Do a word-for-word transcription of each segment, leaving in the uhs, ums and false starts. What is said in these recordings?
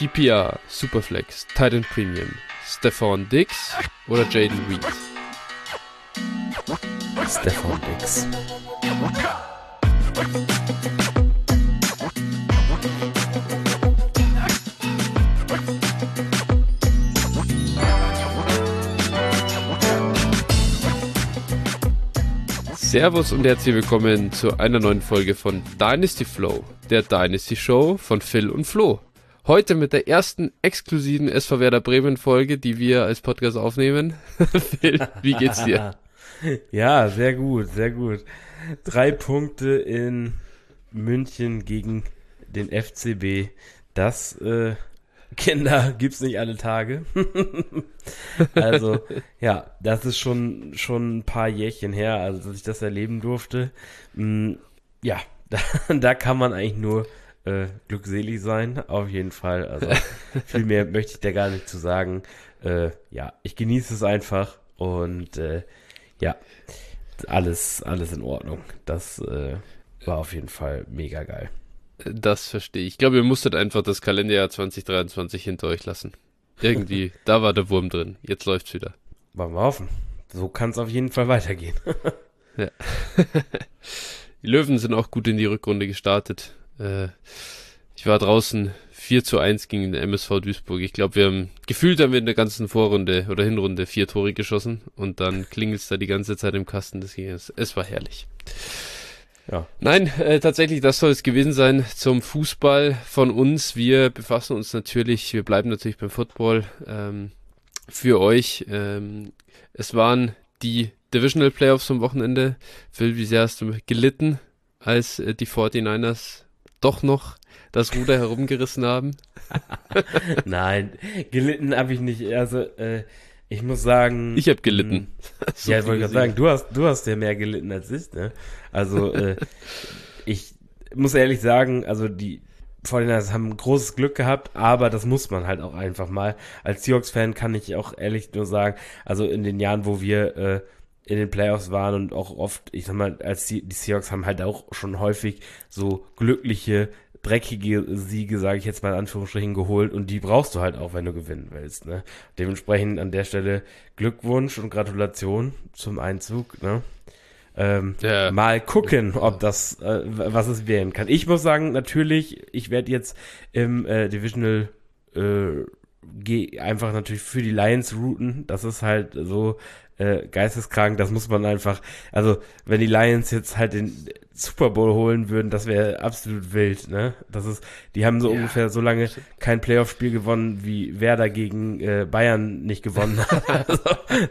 P P R, Superflex, Titan Premium, Stefan Diggs oder Jaden Reed? Stefan Diggs. Servus und herzlich willkommen zu einer neuen Folge von Dynasty Flow, der Dynasty Show von Phil und Flo. Heute mit der ersten exklusiven S V Werder Bremen Folge, die wir als Podcast aufnehmen. Phil, wie geht's dir? Ja, sehr gut, sehr gut. Drei Punkte in München gegen den F C B. Das, äh, Kinder, gibt's nicht alle Tage. Also, ja, das ist schon, schon ein paar Jährchen her, also dass ich das erleben durfte. Mm, ja, da, da kann man eigentlich nur äh, glückselig sein, auf jeden Fall. Also, viel mehr möchte ich da gar nicht zu sagen. Äh, ja, ich genieße es einfach und äh, ja, alles, alles in Ordnung. Das äh, war auf jeden Fall mega geil. Das verstehe ich. Ich glaube, ihr musstet einfach das Kalenderjahr zwanzig dreiundzwanzig hinter euch lassen. Irgendwie, da war der Wurm drin. Jetzt läuft's wieder. Wollen wir hoffen. So kann es auf jeden Fall weitergehen. Ja. Die Löwen sind auch gut in die Rückrunde gestartet. Äh, ich war draußen vier zu eins gegen den M S V Duisburg. Ich glaube, wir haben, gefühlt haben wir in der ganzen Vorrunde oder Hinrunde vier Tore geschossen und dann klingelt's da die ganze Zeit im Kasten. Das ging, es, es war herrlich. Ja. Nein, äh, tatsächlich, das soll es gewesen sein zum Fußball von uns. Wir befassen uns natürlich, wir bleiben natürlich beim Football ähm, für euch. Ähm, es waren die Divisional Playoffs am Wochenende. Phil, wie sehr hast du gelitten, als äh, die forty-niners doch noch das Ruder herumgerissen haben? Nein, gelitten habe ich nicht. Also, äh, ich muss sagen... Ich habe gelitten. So ja, ich wollte gerade sagen, du hast, du hast ja mehr gelitten als ich, ne? Also, äh, ich muss ehrlich sagen, also die forty-niners haben großes Glück gehabt, aber das muss man halt auch einfach mal. Als Seahawks-Fan kann ich auch ehrlich nur sagen, also in den Jahren, wo wir äh, in den Playoffs waren und auch oft, ich sag mal, als die, die Seahawks haben halt auch schon häufig so glückliche, dreckige Siege, sage ich jetzt mal in Anführungsstrichen, geholt und die brauchst du halt auch, wenn du gewinnen willst, ne? Dementsprechend an der Stelle Glückwunsch und Gratulation zum Einzug, ne? Ähm, ja. Mal gucken, ob das, äh, was es werden kann. Ich muss sagen, natürlich, ich werde jetzt im äh, Divisional äh, geh einfach natürlich für die Lions routen. Das ist halt so äh, geisteskrank, das muss man einfach, also wenn die Lions jetzt halt den Super Bowl holen würden, das wäre absolut wild, ne? Das ist, die haben so ja. ungefähr so lange kein Playoff-Spiel gewonnen, wie Werder gegen äh, Bayern nicht gewonnen hat. Also.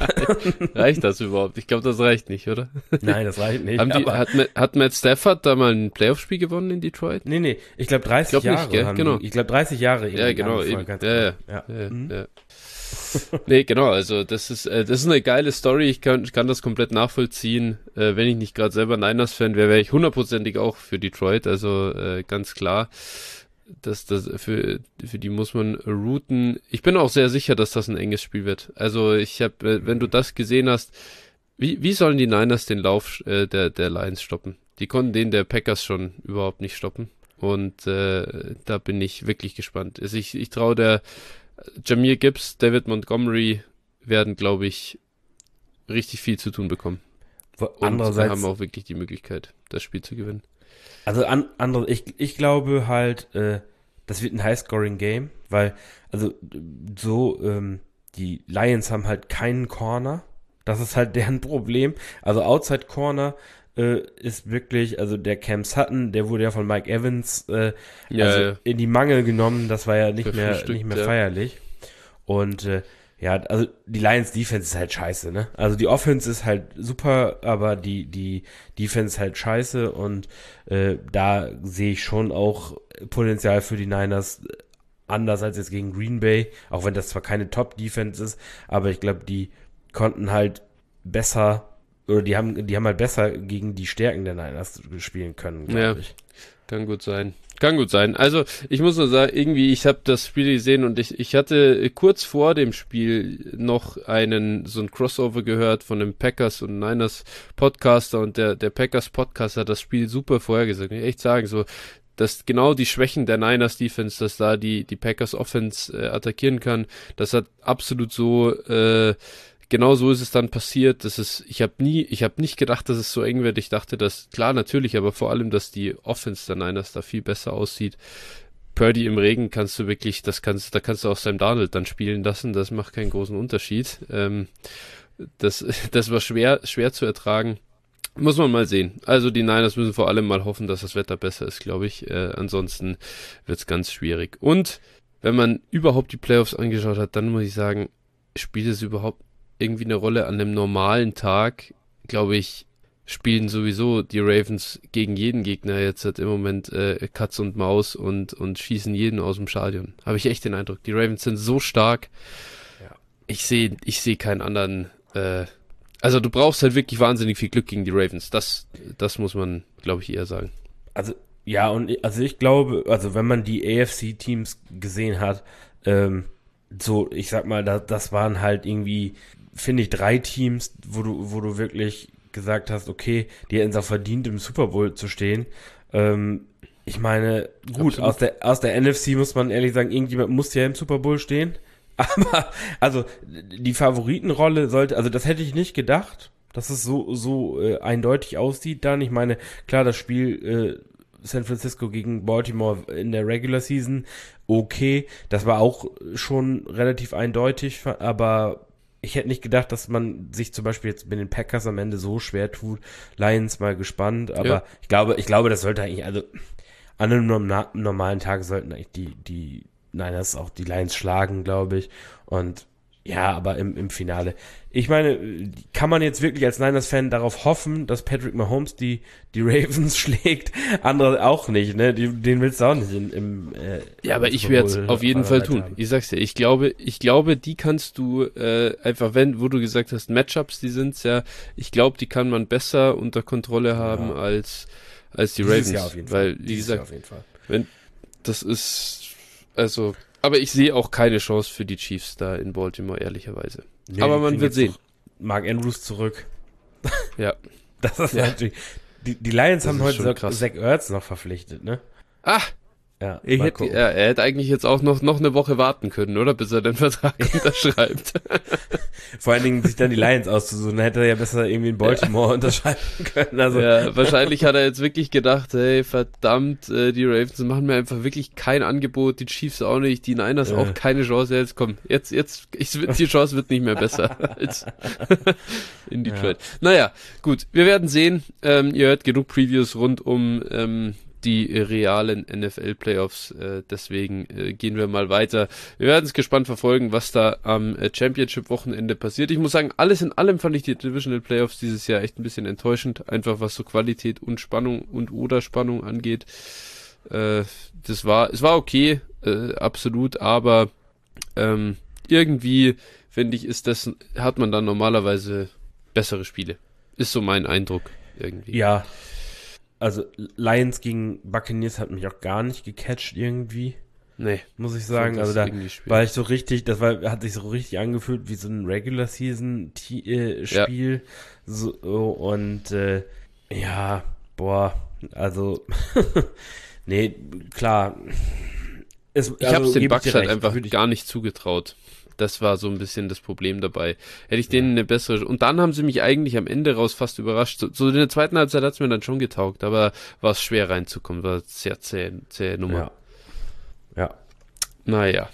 Reicht das überhaupt? Ich glaube, das reicht nicht, oder? Nein, das reicht nicht. Haben die, hat, hat Matt Stafford da mal ein Playoff-Spiel gewonnen in Detroit? Nee, nee, ich glaube dreißig ich glaub Jahre. Nicht, haben genau. Die, ich glaube dreißig Jahre. Ja, genau. Eben. Ja, ja. ja. ja, mhm. ja. Nee, genau, also das ist äh, das ist eine geile Story, ich kann, ich kann das komplett nachvollziehen. Äh, wenn ich nicht gerade selber Niners-Fan wäre, wäre ich hundertprozentig auch für Detroit, also äh, ganz klar, dass das für für die muss man routen. Ich bin auch sehr sicher, dass das ein enges Spiel wird. Also ich habe, äh, wenn du das gesehen hast, wie wie sollen die Niners den Lauf äh, der der Lions stoppen? Die konnten den der Packers schon überhaupt nicht stoppen und äh, da bin ich wirklich gespannt. Also ich ich traue der Jahmyr Gibbs, David Montgomery werden, glaube ich, richtig viel zu tun bekommen. Andererseits und haben auch wirklich die Möglichkeit, das Spiel zu gewinnen. Also an, andere, ich, ich glaube halt, äh, das wird ein High-Scoring-Game, weil, also so, ähm, die Lions haben halt keinen Corner. Das ist halt deren Problem. Also Outside Corner äh, ist wirklich, also der Cam Sutton, der wurde ja von Mike Evans äh, ja, also ja. in die Mangel genommen. Das war ja nicht mehr nicht mehr ja. feierlich. Und äh, ja, also die Lions Defense ist halt scheiße, ne? Also die Offense ist halt super, aber die die Defense ist halt scheiße und äh, da sehe ich schon auch Potenzial für die Niners anders als jetzt gegen Green Bay, auch wenn das zwar keine Top-Defense ist, aber ich glaube, die konnten halt besser oder die haben die haben halt besser gegen die Stärken der Niners spielen können, glaube ja, ich. Kann gut sein. Kann gut sein. Also ich muss nur sagen, irgendwie, ich habe das Spiel gesehen und ich, ich hatte kurz vor dem Spiel noch einen, so ein Crossover gehört von dem Packers und Niners Podcaster und der, der Packers Podcaster hat das Spiel super vorhergesagt. Ich echt sagen, so, dass genau die Schwächen der Niners Defense, dass da die, die Packers Offense äh, attackieren kann. Das hat absolut so, äh, genau so ist es dann passiert. Das ist, ich habe nie, ich habe nicht gedacht, dass es so eng wird. Ich dachte, dass, klar, natürlich, aber vor allem, dass die Offense der Niners da viel besser aussieht. Purdy im Regen kannst du wirklich, das kannst, da kannst du auch Sam Darnold dann spielen lassen. Das macht keinen großen Unterschied. Ähm, das, das war schwer, schwer zu ertragen. Muss man mal sehen. Also die Niners müssen vor allem mal hoffen, dass das Wetter besser ist, glaube ich. Äh, ansonsten wird's ganz schwierig. Und wenn man überhaupt die Playoffs angeschaut hat, dann muss ich sagen, spielt es überhaupt irgendwie eine Rolle an einem normalen Tag? Glaube ich, spielen sowieso die Ravens gegen jeden Gegner jetzt halt im Moment äh, Katz und Maus und, und schießen jeden aus dem Stadion. Habe ich echt den Eindruck. Die Ravens sind so stark. Ja. Ich sehe ich sehe keinen anderen... Äh, Also du brauchst halt wirklich wahnsinnig viel Glück gegen die Ravens. Das, das muss man, glaube ich, eher sagen. Also, ja, und also ich glaube, also wenn man die A F C-Teams gesehen hat, ähm, so, ich sag mal, da, das waren halt irgendwie, finde ich, drei Teams, wo du, wo du wirklich gesagt hast, okay, die hätten es auch verdient, im Super Bowl zu stehen. Ähm, ich meine, gut, aus der, aus der N F C muss man ehrlich sagen, irgendjemand muss ja im Super Bowl stehen. Aber, also, die Favoritenrolle sollte, also das hätte ich nicht gedacht, dass es so, so äh, eindeutig aussieht dann. Ich meine, klar, das Spiel äh, San Francisco gegen Baltimore in der Regular Season, okay, das war auch schon relativ eindeutig, aber ich hätte nicht gedacht, dass man sich zum Beispiel jetzt mit den Packers am Ende so schwer tut. Lions mal gespannt, aber ja. ich glaube, ich glaube, das sollte eigentlich, also an einem normalen Tag sollten eigentlich die, die Niners auch die Lions schlagen, glaube ich. Und ja, aber im, im Finale. Ich meine, kann man jetzt wirklich als Niners-Fan darauf hoffen, dass Patrick Mahomes die, die Ravens schlägt? Andere auch nicht, ne? Die, den willst du auch nicht in, im äh, Ja, aber ich werde es auf jeden Fall tun. Haben. Ich sag's dir, ich glaube, ich glaube, die kannst du äh, einfach, wenn, wo du gesagt hast, Matchups, die sind's ja, ich glaube, die kann man besser unter Kontrolle haben ja. als, als die Dieses Ravens. Jahr auf jeden Fall. Weil, wie Dieses gesagt, auf jeden Fall. Wenn, das ist Also, aber ich sehe auch keine Chance für die Chiefs da in Baltimore, ehrlicherweise. Nee, aber man wird sehen. Mark Andrews zurück. Ja. Das ist ja. natürlich. Die, die Lions das haben heute Zach Ertz noch verpflichtet, ne? Ach! Ja, ich hätte, er, er hätte eigentlich jetzt auch noch, noch eine Woche warten können, oder? Bis er den Vertrag unterschreibt. Vor allen Dingen sich dann die Lions auszusuchen, dann hätte er ja besser irgendwie in Baltimore ja. unterschreiben können. Also. Ja, wahrscheinlich hat er jetzt wirklich gedacht, hey, verdammt, äh, die Ravens machen mir einfach wirklich kein Angebot, die Chiefs auch nicht, die Niners ja. auch keine Chance. Jetzt komm, jetzt, jetzt, ich, die Chance wird nicht mehr besser als in Detroit. Ja. Naja, gut, wir werden sehen. Ähm, ihr hört genug Previews rund um ähm, die realen N F L-Playoffs, äh, deswegen äh, gehen wir mal weiter. Wir werden es gespannt verfolgen, was da am äh, Championship-Wochenende passiert. Ich muss sagen, alles in allem fand ich die Divisional Playoffs dieses Jahr echt ein bisschen enttäuschend, einfach was so Qualität und Spannung und oder Spannung angeht. Äh, das war, es war okay, äh, absolut, aber ähm, irgendwie, finde ich, ist das, hat man dann normalerweise bessere Spiele. Ist so mein Eindruck irgendwie. Ja, also Lions gegen Buccaneers hat mich auch gar nicht gecatcht irgendwie. Nee. Muss ich sagen. Also da war ich so richtig, das war, hat sich so richtig angefühlt wie so ein Regular Season äh, Spiel. Ja. So, und äh, ja, boah, also nee, klar. Es, ich also, hab's den Bucks halt einfach gar nicht zugetraut. Das war so ein bisschen das Problem dabei. Hätte ich ja. denen eine bessere... Und dann haben sie mich eigentlich am Ende raus fast überrascht. So, so in der zweiten Halbzeit hat es mir dann schon getaugt, aber war es schwer reinzukommen. War sehr zäh, zähe Nummer. Ja. ja. Naja.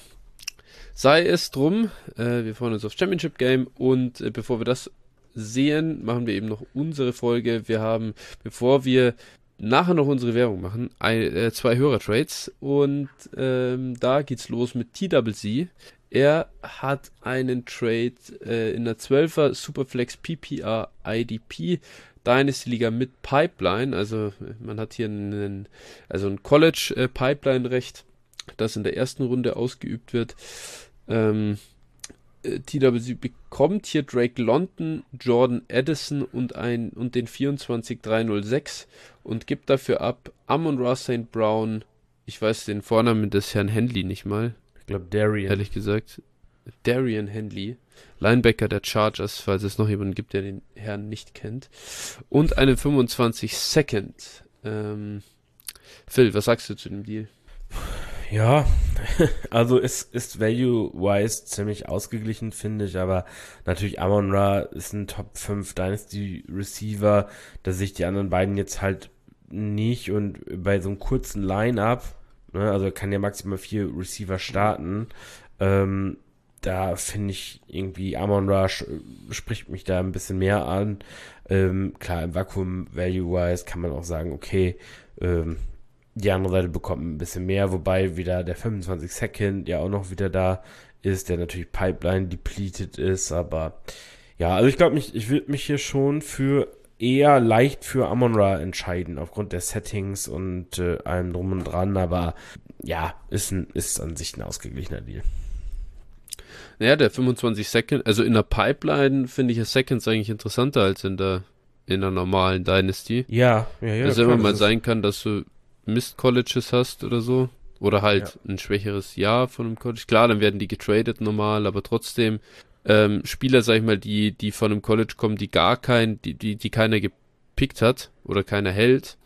Sei es drum. Äh, wir freuen uns aufs Championship Game und äh, bevor wir das sehen, machen wir eben noch unsere Folge. Wir haben, bevor wir nachher noch unsere Werbung machen, ein, äh, zwei Hörer-Trades und ähm, da geht's los mit T W C. Er hat einen Trade äh, in der zwölfer Superflex P P R I D P Dynasty Liga mit Pipeline, also man hat hier einen, also ein College äh, Pipeline Recht, das in der ersten Runde ausgeübt wird. Ähm, äh, T W C bekommt hier Drake London, Jordan Addison und ein und den vierundzwanzig drei null sechs und gibt dafür ab Amon-Ra Saint Brown, ich weiß den Vornamen des Herrn Henley nicht mal. Ich glaube, Darian. Ehrlich gesagt. Darian Henley, Linebacker der Chargers, falls es noch jemanden gibt, der den Herrn nicht kennt. Und eine fünfundzwanzig Second. Ähm, Phil, was sagst du zu dem Deal? Ja, also es ist value-wise ziemlich ausgeglichen, finde ich, aber natürlich Amon-Ra ist ein Top fünf Dynasty-Receiver, da sehe ich die anderen beiden jetzt halt nicht und bei so einem kurzen Line-Up, ne, also er kann ja maximal vier Receiver starten, ähm, da finde ich irgendwie Amon-Ra spricht mich da ein bisschen mehr an. Ähm, klar, im Vakuum Value-wise kann man auch sagen, okay, ähm, die andere Seite bekommt ein bisschen mehr, wobei wieder der fünfundzwanzig Second ja auch noch wieder da ist, der natürlich Pipeline depleted ist, aber ja, also ich glaube, ich würde mich hier schon für eher leicht für Amon-Ra entscheiden, aufgrund der Settings und äh, allem drum und dran, aber ja, ist, ein, ist an sich ein ausgeglichener Deal. Naja, der fünfundzwanzig Second, also in der Pipeline finde ich ja Seconds eigentlich interessanter als in der in der normalen Dynasty. Ja, ja, ja. Also immer mal sein kann, dass du Mist-Colleges hast oder so. Oder halt ja. ein schwächeres Jahr von einem College. Klar, dann werden die getradet normal, aber trotzdem ähm, Spieler, sag ich mal, die, die von einem College kommen, die gar kein, die, die, die keiner gepickt hat oder keiner hält,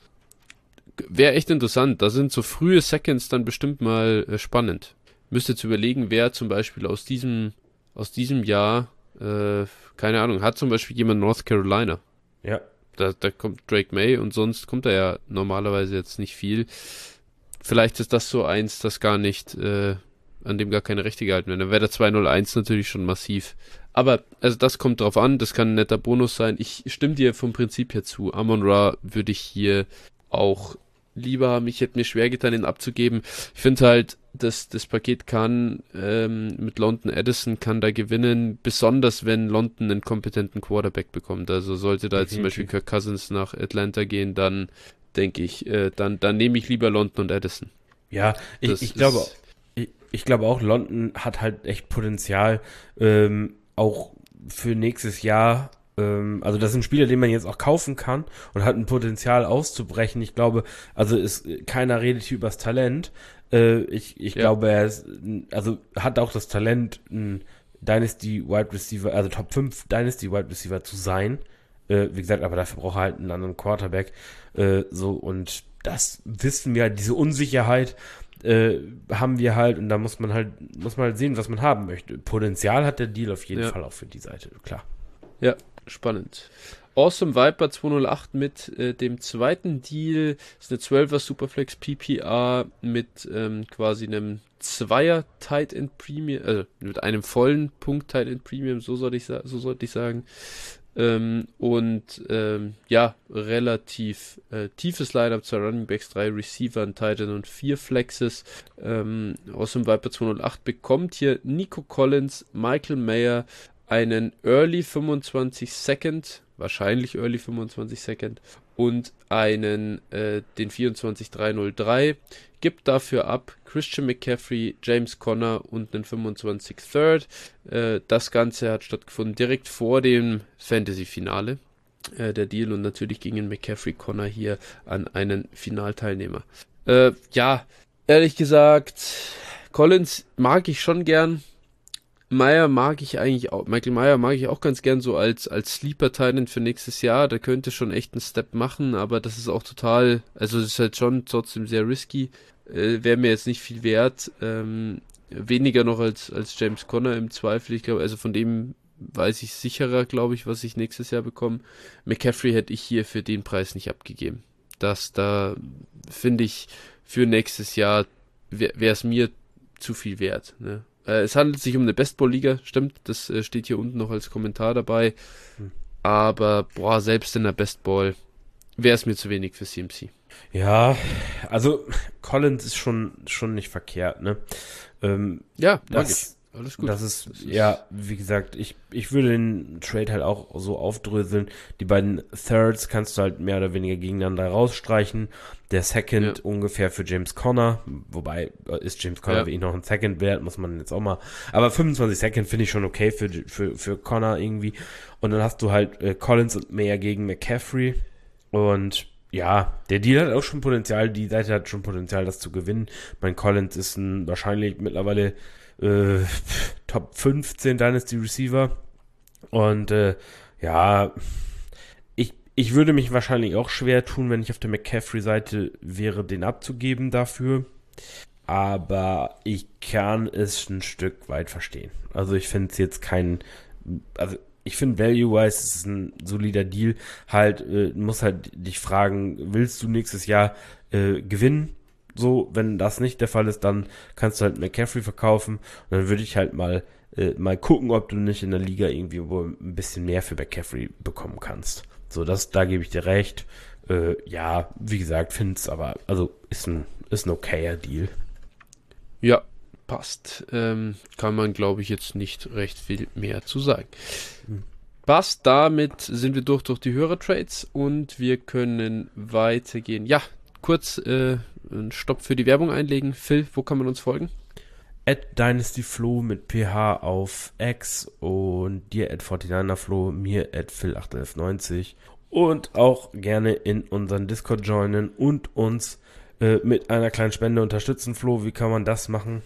wäre echt interessant. Da sind so frühe Seconds dann bestimmt mal äh, spannend. Müsste jetzt überlegen, wer zum Beispiel aus diesem, aus diesem Jahr, äh, keine Ahnung, hat zum Beispiel jemand North Carolina. Ja. Da, da kommt Drake May und sonst kommt da ja normalerweise jetzt nicht viel. Vielleicht ist das so eins, das gar nicht, äh, an dem gar keine Rechte gehalten werden. Dann wäre der zwei null eins natürlich schon massiv. Aber, also das kommt drauf an, das kann ein netter Bonus sein. Ich stimme dir vom Prinzip her zu. Amon-Ra würde ich hier auch lieber haben. Ich hätte mir schwer getan, ihn abzugeben. Ich finde halt, dass das Paket kann ähm, mit London Addison kann da gewinnen, besonders wenn London einen kompetenten Quarterback bekommt. Also sollte da jetzt zum Beispiel Kirk Cousins nach Atlanta gehen, dann denke ich, äh, dann, dann nehme ich lieber London und Addison. Ja, ich, ich glaube ich, ich glaube auch, London hat halt echt Potenzial, ähm, auch für nächstes Jahr. Also das sind Spieler, den man jetzt auch kaufen kann und hat ein Potenzial auszubrechen. Ich glaube, also ist keiner redet hier übers Talent. Äh, ich ich ja. glaube, er ist, also hat auch das Talent, ein Dynasty Wide Receiver, also Top fünf Dynasty Wide Receiver zu sein. Äh, wie gesagt, aber dafür braucht er halt einen anderen Quarterback. Äh, so, und das wissen wir halt, diese Unsicherheit äh, haben wir halt, und da muss man halt, muss man halt sehen, was man haben möchte. Potenzial hat der Deal auf jeden ja. Fall auch für die Seite, klar. Ja, spannend. Awesome Viper zweihundertacht mit äh, dem zweiten Deal. Das ist eine zwölfer Superflex P P R mit ähm, quasi einem Zweier Tight End Premium, also mit einem vollen Punkt Tight End Premium, so sollte ich, so sollte ich sagen. Ähm, und ähm, ja, relativ äh, tiefes Lineup, zwei Running Backs, drei Receiver, ein Tight End und vier Flexes. Ähm, Awesome Viper zweihundertacht bekommt hier Nico Collins, Michael Mayer, einen Early fünfundzwanzig Second, wahrscheinlich Early fünfundzwanzig Second und einen, äh, den vierundzwanzig dreihundertdrei, gibt dafür ab Christian McCaffrey, James Conner und einen fünfundzwanzig Third. Äh, das Ganze hat stattgefunden direkt vor dem Fantasy-Finale, äh, der Deal, und natürlich gingen McCaffrey Conner hier an einen Finalteilnehmer. Äh, ja, ehrlich gesagt, Collins mag ich schon gern. Meyer mag ich eigentlich auch, Michael Meyer mag ich auch ganz gern so als, als Sleeper-Titan für nächstes Jahr. Der könnte schon echt einen Step machen, aber das ist auch total, also es ist halt schon trotzdem sehr risky. Äh, wäre mir jetzt nicht viel wert. Ähm, weniger noch als, als James Conner im Zweifel. Ich glaube, also von dem weiß ich sicherer, glaube ich, was ich nächstes Jahr bekomme. McCaffrey hätte ich hier für den Preis nicht abgegeben. Das, da finde ich, für nächstes Jahr wäre es mir zu viel wert, ne? Es handelt sich um eine Bestball-Liga, stimmt, das äh, steht hier unten noch als Kommentar dabei, hm. aber boah, selbst in der Bestball wäre es mir zu wenig für C M C. Ja, also Collins ist schon, schon nicht verkehrt, ne? Ähm, ja, das, alles gut. Das ist, das ist, ja, wie gesagt, ich, ich würde den Trade halt auch so aufdröseln. Die beiden Thirds kannst du halt mehr oder weniger gegeneinander rausstreichen. Der Second ja. ungefähr für James Conner, wobei ist James Conner ja. wie ich noch ein Second wert, muss man jetzt auch mal. Aber fünfundzwanzig Second finde ich schon okay für, für, für Conner irgendwie. Und dann hast du halt äh, Collins und mehr gegen McCaffrey. Und ja, der Deal hat auch schon Potenzial, die Seite hat schon Potenzial, das zu gewinnen. Mein Collins ist ein wahrscheinlich mittlerweile Äh, Top fünfzehn Dynasty Receiver und äh, ja, ich, ich würde mich wahrscheinlich auch schwer tun, wenn ich auf der McCaffrey-Seite wäre, den abzugeben dafür. Aber ich kann es ein Stück weit verstehen. Also ich finde es jetzt kein, also ich finde value-wise ist es ein solider Deal. Halt, äh, muss halt dich fragen, willst du nächstes Jahr äh, gewinnen? So, wenn das nicht der Fall ist, dann kannst du halt McCaffrey verkaufen. Und dann würde ich halt mal äh, mal gucken, ob du nicht in der Liga irgendwie wo ein bisschen mehr für McCaffrey bekommen kannst. So, das, da gebe ich dir recht. Äh, ja, wie gesagt, finde es aber, also ist ein, ist ein okayer Deal. Ja, passt. Ähm, kann man, glaube ich, jetzt nicht recht viel mehr zu sagen. Hm. Passt, damit sind wir durch durch die Hörer-Trades und wir können weitergehen. Ja, kurz äh, einen Stopp für die Werbung einlegen. Phil, wo kann man uns folgen? At DynastyFlo mit P H auf X und dir at forty-niner-Flo, mir at Phil acht elf neunzig und auch gerne in unseren Discord joinen und uns mit einer kleinen Spende unterstützen. Flo, wie kann man das machen?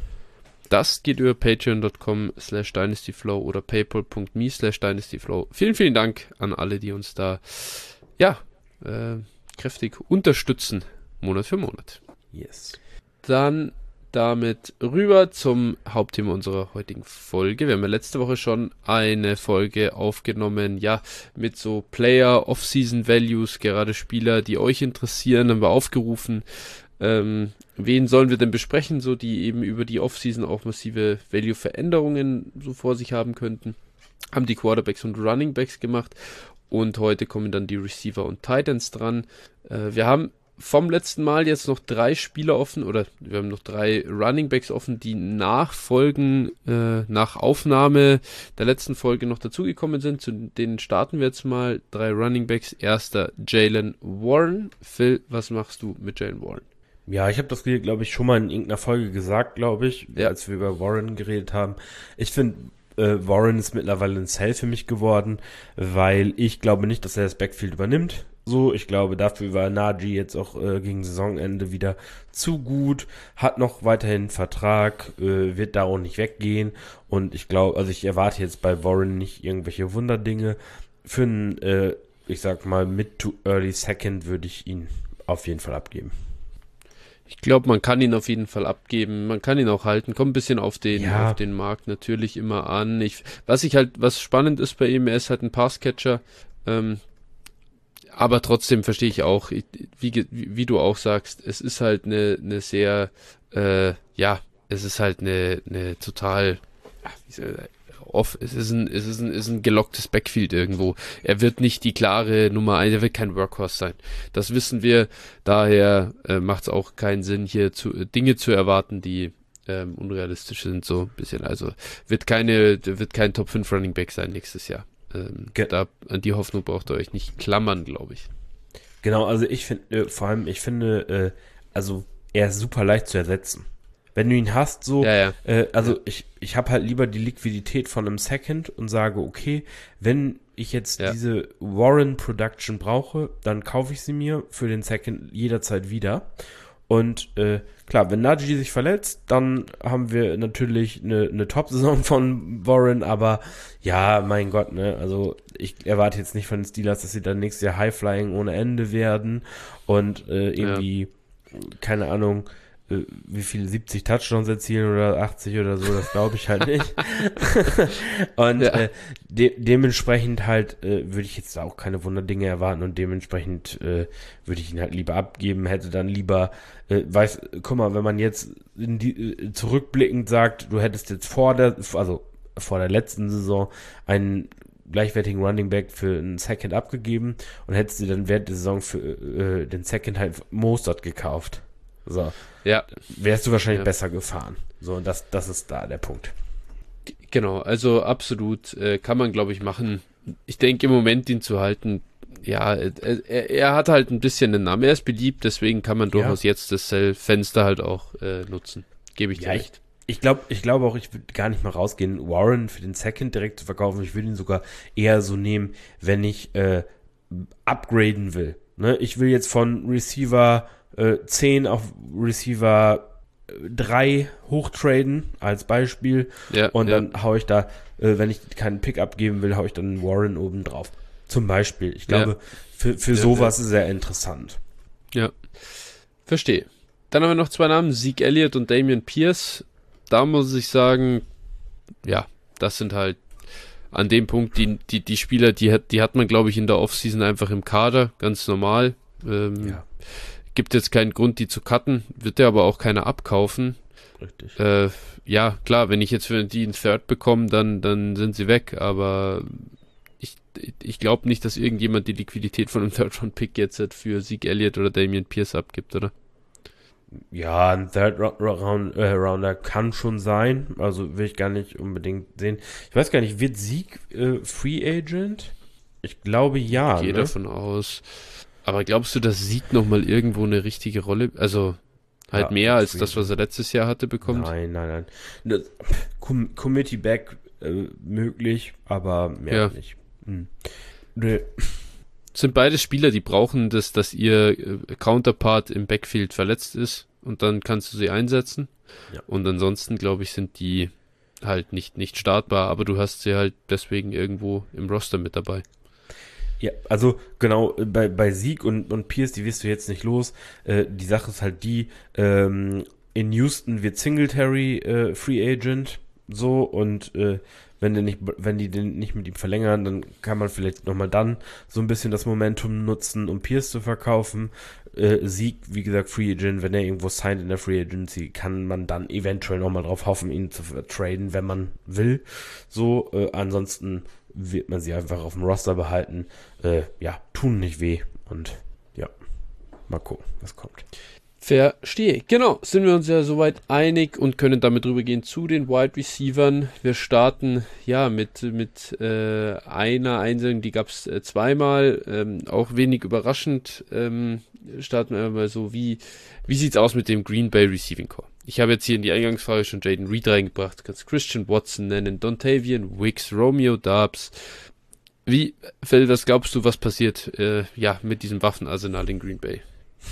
Das geht über patreon.com slash dynastyflow oder paypal.me slash dynastyflow. Vielen, vielen Dank an alle, die uns da ja äh, kräftig unterstützen, Monat für Monat. Yes. Dann damit rüber zum Hauptthema unserer heutigen Folge. Wir haben ja letzte Woche schon eine Folge aufgenommen, ja, mit so Player Off-Season Values, gerade Spieler, die euch interessieren, haben wir aufgerufen. Ähm, wen sollen wir denn besprechen, so die eben über die Off-Season auch massive Value-Veränderungen so vor sich haben könnten. Haben die Quarterbacks und Runningbacks gemacht und heute kommen dann die Receiver und Titans dran. Äh, wir haben vom letzten Mal jetzt noch drei Spieler offen oder wir haben noch drei Runningbacks offen, die nach Folgen, äh, nach Aufnahme der letzten Folge noch dazugekommen sind. Zu denen starten wir jetzt mal. Drei Runningbacks. Erster Jaylen Warren. Phil, was machst du mit Jaylen Warren? Ja, ich habe das, glaube ich, schon mal in irgendeiner Folge gesagt, glaube ich, ja. als wir über Warren geredet haben. Ich finde, äh, Warren ist mittlerweile ein Sell für mich geworden, weil ich glaube nicht, dass er das Backfield übernimmt. So, ich glaube, dafür war Najee jetzt auch äh, gegen Saisonende wieder zu gut, hat noch weiterhin Vertrag, äh, wird da auch nicht weggehen und ich glaube, also ich erwarte jetzt bei Warren nicht irgendwelche Wunderdinge. Für einen, äh, ich sag mal, mid to early second würde ich ihn auf jeden Fall abgeben. Ich glaube, man kann ihn auf jeden Fall abgeben, man kann ihn auch halten, kommt ein bisschen auf den, ja. auf den Markt natürlich immer an. Ich, was ich halt, was spannend ist bei ihm, er ist halt ein Passcatcher, ähm, aber trotzdem verstehe ich auch, wie, wie, wie du auch sagst, es ist halt eine, eine sehr, äh, ja, es ist halt eine, eine total, ach, wie soll ich, off, es ist ein, es ist ein, es ist ein gelocktes Backfield irgendwo. Er wird nicht die klare Nummer eins, er wird kein Workhorse sein. Das wissen wir, daher äh, macht es auch keinen Sinn, hier zu, äh, Dinge zu erwarten, die ähm, unrealistisch sind, so ein bisschen. Also wird keine, wird kein Top fünf Running Back sein nächstes Jahr. Ähm, da, an die Hoffnung braucht ihr euch nicht klammern, glaube ich. Genau, also ich finde, äh, vor allem, ich finde, äh, also er ist super leicht zu ersetzen. Wenn du ihn hast, so, ja, ja. Äh, also ja. ich, ich habe halt lieber die Liquidität von einem Second und sage, okay, wenn ich jetzt ja. diese Warren Production brauche, dann kaufe ich sie mir für den Second jederzeit wieder. Und äh, klar, wenn Najee sich verletzt, dann haben wir natürlich eine, eine Top-Saison von Warren, aber ja, mein Gott, ne, also ich erwarte jetzt nicht von den Steelers, dass sie dann nächstes Jahr High-Flying ohne Ende werden und äh, irgendwie, ja. keine Ahnung, äh, wie viele siebzig Touchdowns erzielen oder achtzig oder so, das glaube ich halt nicht. Und ja. äh, de- dementsprechend halt äh, würde ich jetzt auch keine Wunderdinge erwarten und dementsprechend äh, würde ich ihn halt lieber abgeben, hätte dann lieber, äh, weiß, guck mal, wenn man jetzt in die, äh, zurückblickend sagt, du hättest jetzt vor der, also vor der letzten Saison einen gleichwertigen Running Back für einen Second abgegeben und hättest du dann während der Saison für äh, den Second halt Mostert gekauft. So. Ja. Wärst du wahrscheinlich ja. besser gefahren. So, und das, das ist da der Punkt. Genau, also absolut äh, kann man, glaube ich, machen. Ich denke, im Moment ihn zu halten, ja, er, er hat halt ein bisschen einen Namen. Er ist beliebt, deswegen kann man ja. durchaus jetzt das Fenster halt auch äh, nutzen. Gebe ich dir ja, recht. Ich, ich glaube ich glaube auch, ich würde gar nicht mal rausgehen, Warren für den Second direkt zu verkaufen. Ich würde ihn sogar eher so nehmen, wenn ich äh, upgraden will. Ne? Ich will jetzt von Receiver äh, zehn auf Receiver drei hochtraden, als Beispiel. Ja, und ja. dann hau ich da, äh, wenn ich keinen Pick abgeben will, hau ich dann Warren oben drauf. Zum Beispiel. Ich glaube, ja. für, für ja, sowas ja. ist er interessant. Ja, verstehe. Dann haben wir noch zwei Namen, Zeke Elliott und Dameon Pierce. Da muss ich sagen, ja, das sind halt an dem Punkt, die, die, die Spieler, die hat, die hat man, glaube ich, in der Offseason einfach im Kader, ganz normal. Ähm, ja. Gibt jetzt keinen Grund, die zu cutten, wird der aber auch keiner abkaufen. Richtig. Äh, ja, klar, wenn ich jetzt für die einen Third bekomme, dann, dann sind sie weg, aber ich, ich glaube nicht, dass irgendjemand die Liquidität von einem Third-Round-Pick jetzt für Zeke Elliott oder Dameon Pierce abgibt, oder? Ja, ein Third-Rounder kann schon sein, also will ich gar nicht unbedingt sehen. Ich weiß gar nicht, wird Zeke äh, Free Agent? Ich glaube ja. Ich gehe ne? davon aus. Aber glaubst du, dass Zeke nochmal irgendwo eine richtige Rolle, also halt ja, mehr als das, was er letztes Jahr hatte, bekommt? Nein, nein, nein. Com- Committee Back äh, möglich, aber mehr ja. nicht. Hm. Nee. Sind beide Spieler, die brauchen das, dass ihr äh, Counterpart im Backfield verletzt ist und dann kannst du sie einsetzen. Ja. Und ansonsten, glaube ich, sind die halt nicht, nicht startbar, aber du hast sie halt deswegen irgendwo im Roster mit dabei. Ja, also genau, bei, bei Zeke und, und Pierce, die wirst du jetzt nicht los. Äh, die Sache ist halt die, ähm, in Houston wird Singletary äh, Free Agent, so, und äh, wenn die nicht, wenn die den nicht mit ihm verlängern, dann kann man vielleicht nochmal dann so ein bisschen das Momentum nutzen, um Pierce zu verkaufen. Äh, Zeke, wie gesagt, Free Agent, wenn er irgendwo signed in der Free Agency, kann man dann eventuell nochmal drauf hoffen, ihn zu traden, wenn man will. So, äh, ansonsten wird man sie einfach auf dem Roster behalten. Äh, ja, tun nicht weh. Und ja, mal gucken, was kommt. Verstehe. Genau, sind wir uns ja soweit einig und können damit rübergehen zu den Wide Receivern. Wir starten ja mit mit äh, einer Einsendung, die gab es äh, zweimal, ähm, auch wenig überraschend. Ähm, starten wir mal so, wie wie sieht's aus mit dem Green Bay Receiving Core? Ich habe jetzt hier in die Eingangsfrage schon Jaden Reed reingebracht. Du kannst Christian Watson nennen, Dontavian Wicks, Romeo Doubs. Wie, Phil, was glaubst du, was passiert äh, ja mit diesem Waffenarsenal in Green Bay?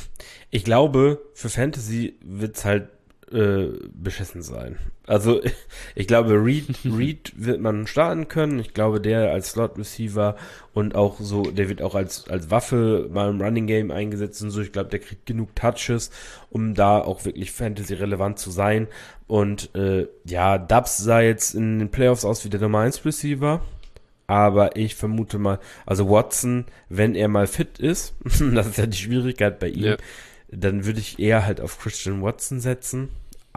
Ich glaube, für Fantasy wird's halt äh, beschissen sein. Also ich glaube, Reed, Reed wird man starten können. Ich glaube, der als Slot-Receiver und auch so, der wird auch als als Waffe mal im Running Game eingesetzt und so. Ich glaube, der kriegt genug Touches, um da auch wirklich Fantasy-relevant zu sein. Und äh, ja, Dubs sah jetzt in den Playoffs aus wie der Nummer eins Receiver. Aber ich vermute mal, also Watson, wenn er mal fit ist, das ist ja die Schwierigkeit bei ihm, ja. Dann würde ich eher halt auf Christian Watson setzen.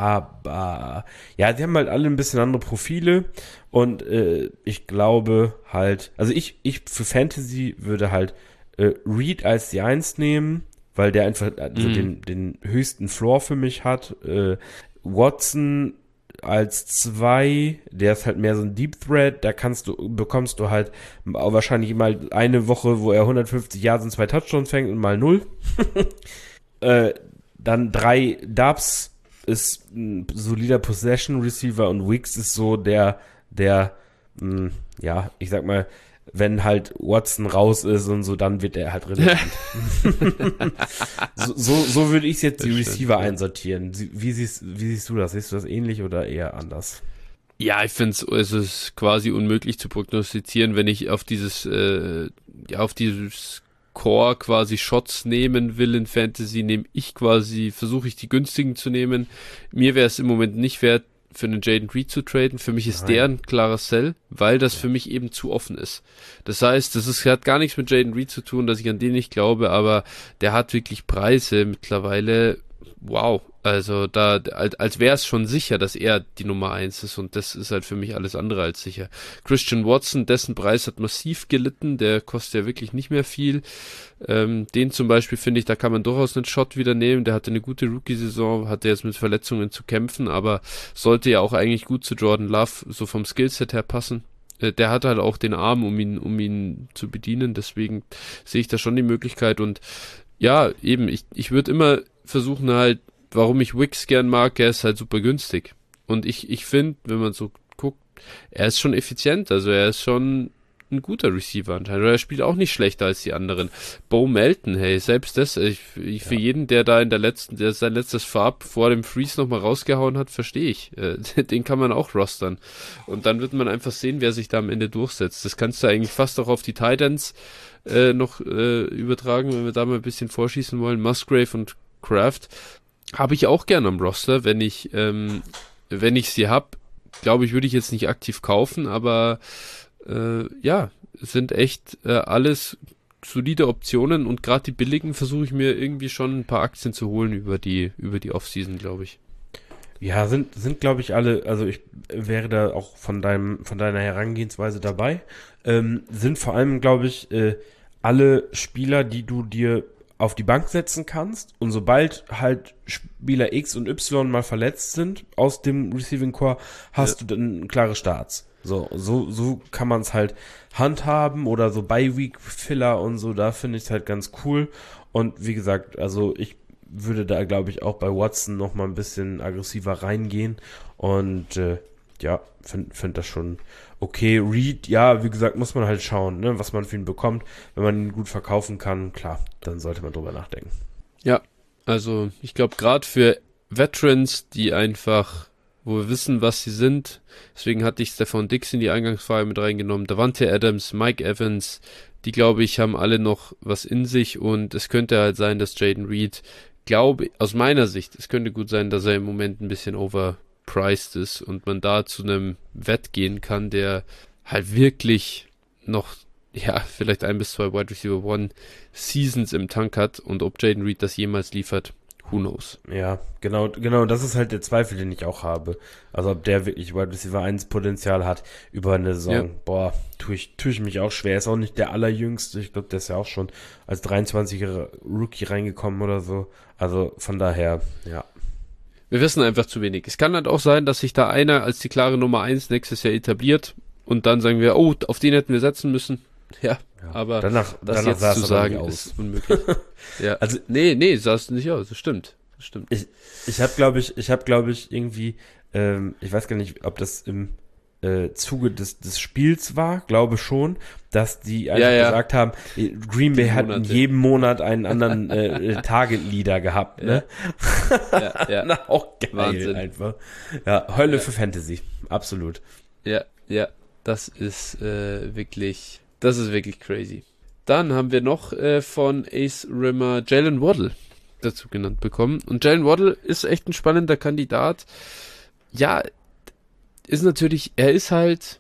Aber ja, die haben halt alle ein bisschen andere Profile und äh, ich glaube halt, also ich ich für Fantasy würde halt äh, Reed als die eins nehmen, weil der einfach also mhm. den den höchsten Floor für mich hat. Äh, Watson als zwei, der ist halt mehr so ein Deep Threat, da kannst du, bekommst du halt wahrscheinlich mal eine Woche, wo er hundertfünfzig Yards und zwei Touchdowns fängt und mal null. äh, dann drei Dubs ist ein solider Possession Receiver und Wicks ist so der, der, mh, ja, ich sag mal, wenn halt Watson raus ist und so, dann wird er halt relevant. so, so, so würde ich jetzt die das Receiver stimmt, einsortieren. Wie siehst, wie siehst du das? Siehst du das ähnlich oder eher anders? Ja, ich finde es ist quasi unmöglich zu prognostizieren, wenn ich auf dieses, äh, ja, auf dieses Core quasi Shots nehmen will in Fantasy, nehme ich quasi, versuche ich die günstigen zu nehmen. Mir wäre es im Moment nicht wert, für einen Jaden Reed zu traden. Für mich ist Nein. der ein klarer Sell, weil das für mich eben zu offen ist. Das heißt, das ist, hat gar nichts mit Jaden Reed zu tun, dass ich an den nicht glaube, aber der hat wirklich Preise mittlerweile, wow, also da, als, als wäre es schon sicher, dass er die Nummer eins ist und das ist halt für mich alles andere als sicher. Christian Watson, dessen Preis hat massiv gelitten, der kostet ja wirklich nicht mehr viel. Ähm, den zum Beispiel finde ich, da kann man durchaus einen Shot wieder nehmen, der hatte eine gute Rookie-Saison, hatte jetzt mit Verletzungen zu kämpfen, aber sollte ja auch eigentlich gut zu Jordan Love so vom Skillset her passen. Äh, der hat halt auch den Arm, um ihn, um ihn zu bedienen, deswegen sehe ich da schon die Möglichkeit und ja, eben, ich, ich würde immer versuchen halt, warum ich Wicks gern mag, er ist halt super günstig. Und ich, ich finde, wenn man so guckt, er ist schon effizient, also er ist schon ein guter Receiver anscheinend. Oder er spielt auch nicht schlechter als die anderen. Bo Melton, hey, selbst das, ich, ich für ja. jeden, der da in der letzten, der sein letztes Farb vor dem Freeze nochmal rausgehauen hat, verstehe ich. Äh, den kann man auch rostern. Und dann wird man einfach sehen, wer sich da am Ende durchsetzt. Das kannst du eigentlich fast auch auf die Titans äh, noch äh, übertragen, wenn wir da mal ein bisschen vorschießen wollen. Musgrave und Kraft habe ich auch gern am Roster, wenn ich, ähm, wenn ich sie hab. Glaube ich, würde ich jetzt nicht aktiv kaufen, aber äh, ja, sind echt äh, alles solide Optionen und gerade die billigen versuche ich mir irgendwie schon ein paar Aktien zu holen über die über die Offseason, glaube ich. Ja, sind sind glaube ich alle, also ich wäre da auch von deinem von deiner Herangehensweise dabei. Ähm, sind vor allem, glaube ich, äh, alle Spieler, die du dir auf die Bank setzen kannst, und sobald halt Spieler X und Y mal verletzt sind aus dem Receiving Core, hast ja. du dann klare Starts. So, so, so kann man es halt handhaben, oder so Bye-Week-Filler und so, da finde ich es halt ganz cool. Und wie gesagt, also ich würde da, glaube ich, auch bei Watson noch mal ein bisschen aggressiver reingehen und äh, ja, finde find das schon okay. Reed, ja, wie gesagt, muss man halt schauen, ne, was man für ihn bekommt. Wenn man ihn gut verkaufen kann, klar, dann sollte man drüber nachdenken. Ja, also ich glaube, gerade für Veterans, die einfach, wo wir wissen, was sie sind, deswegen hatte ich Stephon Diggs in die Eingangsfrage mit reingenommen, Davante Adams, Mike Evans, die, glaube ich, haben alle noch was in sich, und es könnte halt sein, dass Jayden Reed, glaube aus meiner Sicht, es könnte gut sein, dass er im Moment ein bisschen overpriced ist und man da zu einem Wett gehen kann, der halt wirklich noch, ja, vielleicht ein bis zwei Wide Receiver One Seasons im Tank hat, und ob Jayden Reed das jemals liefert, who knows. Ja, genau, genau, das ist halt der Zweifel, den ich auch habe. Also ob der wirklich Wide Receiver eins Potenzial hat über eine Saison. Ja. Boah, tue ich, tue ich mich auch schwer. Ist auch nicht der allerjüngste. Ich glaube, der ist ja auch schon als dreiundzwanziger Rookie reingekommen oder so. Also von daher, ja. Wir wissen einfach zu wenig. Es kann halt auch sein, dass sich da einer als die klare Nummer eins nächstes Jahr etabliert und dann sagen wir, oh, auf den hätten wir setzen müssen. Ja, ja. aber danach, das danach jetzt zu sagen, ist unmöglich. Ja, also nee, nee, sah es nicht aus. Das stimmt. Das stimmt. Ich, ich habe, glaube ich, ich habe, glaube ich, irgendwie, ähm, ich weiß gar nicht, ob das im äh, Zuge des, des Spiels war, glaube schon, dass die einfach ja, ja. gesagt haben, Green Bay hat in jedem Monat einen anderen äh, Target-Leader gehabt, ne? Ja, ja. Na, auch geil Wahnsinn. Einfach. Ja, Hölle ja. für Fantasy, absolut. Ja, ja, das ist äh, wirklich, das ist wirklich crazy. Dann haben wir noch äh, von Ace Rimmer Jalen Waddle dazu genannt bekommen. Und Jalen Waddle ist echt ein spannender Kandidat. Ja, ist natürlich, er ist halt,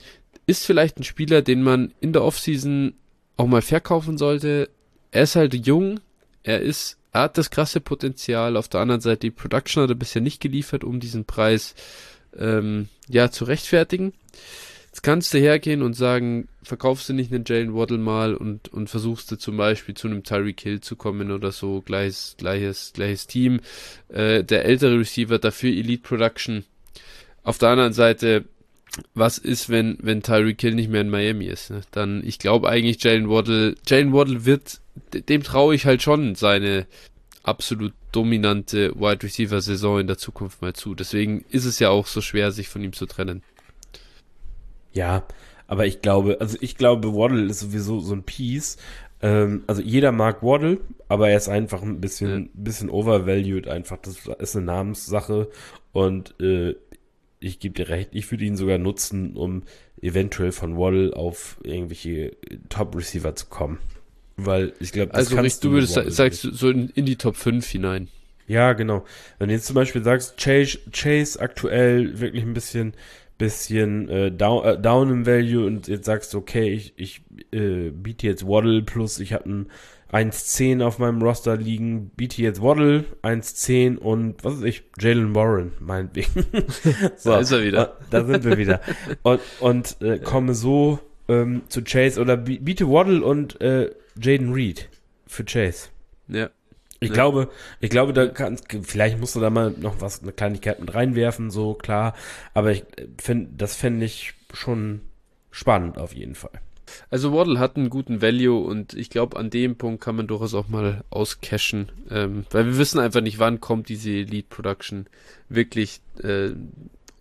ist vielleicht ein Spieler, den man in der Offseason auch mal verkaufen sollte. Er ist halt jung, er ist, er hat das krasse Potenzial. Auf der anderen Seite, die Production hat er bisher nicht geliefert, um diesen Preis ähm, ja zu rechtfertigen. Jetzt kannst du hergehen und sagen, verkaufst du nicht einen Jalen Waddle mal und, und versuchst du zum Beispiel zu einem Tyreek Hill zu kommen oder so, gleiches, gleiches, gleiches Team. Äh, der ältere Receiver, dafür Elite Production. Auf der anderen Seite, was ist, wenn, wenn Tyreek Hill nicht mehr in Miami ist? Ne? Dann, ich glaube eigentlich, Jalen Waddle, Jalen Waddle wird, dem traue ich halt schon seine absolut dominante Wide Receiver Saison in der Zukunft mal zu. Deswegen ist es ja auch so schwer, sich von ihm zu trennen. Ja, aber ich glaube, also ich glaube, Waddle ist sowieso so ein Piece. Ähm, also jeder mag Waddle, aber er ist einfach ein bisschen, ja. bisschen overvalued einfach. Das ist eine Namenssache und äh, ich gebe dir recht, ich würde ihn sogar nutzen, um eventuell von Waddle auf irgendwelche Top-Receiver zu kommen. Weil ich glaube, das also kannst du du würdest, sagst du, so in, in die Top fünf hinein. Ja, genau. Wenn du jetzt zum Beispiel sagst, Chase, Chase aktuell wirklich ein bisschen bisschen äh, down, äh, down im Value und jetzt sagst du, okay, ich, ich äh, biete jetzt Waddle plus ich habe ein eins zehn auf meinem Roster liegen, biete jetzt Waddle eins zehn und was weiß ich, Jalen Warren, meinetwegen. So, da ist er wieder. Da sind wir wieder. Und, und äh, komme so ähm, zu Chase oder biete Waddle und äh, Jayden Reed für Chase. Ja. Ich ja. glaube, ich glaube, da kannst, vielleicht musst du da mal noch was, eine Kleinigkeit mit reinwerfen, so klar. Aber ich finde, das fände ich schon spannend auf jeden Fall. Also Waddle hat einen guten Value und ich glaube, an dem Punkt kann man durchaus auch mal auscashen, ähm, weil wir wissen einfach nicht, wann kommt diese Elite Production wirklich äh,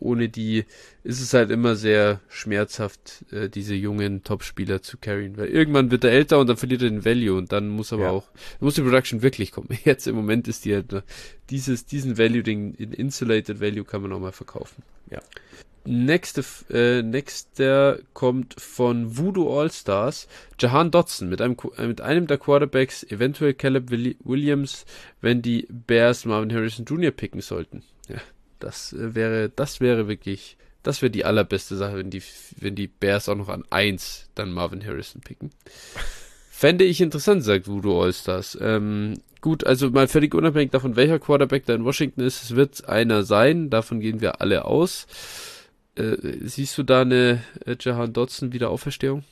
ohne die ist es halt immer sehr schmerzhaft, äh, diese jungen Top-Spieler zu carryen, weil irgendwann wird er älter und dann verliert er den Value und dann muss aber ja. auch, muss die Production wirklich kommen. Jetzt im Moment ist die halt, dieses, diesen Value, den Insulated Value kann man auch mal verkaufen. Ja. Nächste, äh, nächster kommt von Voodoo All-Stars, Jahan Dotson mit einem, mit einem der Quarterbacks, eventuell Caleb Williams, wenn die Bears Marvin Harrison Junior picken sollten. Ja, das äh, wäre, das wäre wirklich, das wäre die allerbeste Sache, wenn die, wenn die Bears auch noch an eins dann Marvin Harrison picken. Fände ich interessant, sagt Voodoo All-Stars. Ähm, gut, also mal völlig unabhängig davon, welcher Quarterback da in Washington ist, es wird einer sein, davon gehen wir alle aus. Äh, siehst du da eine äh, Jahan Dotson Wiederauferstehung?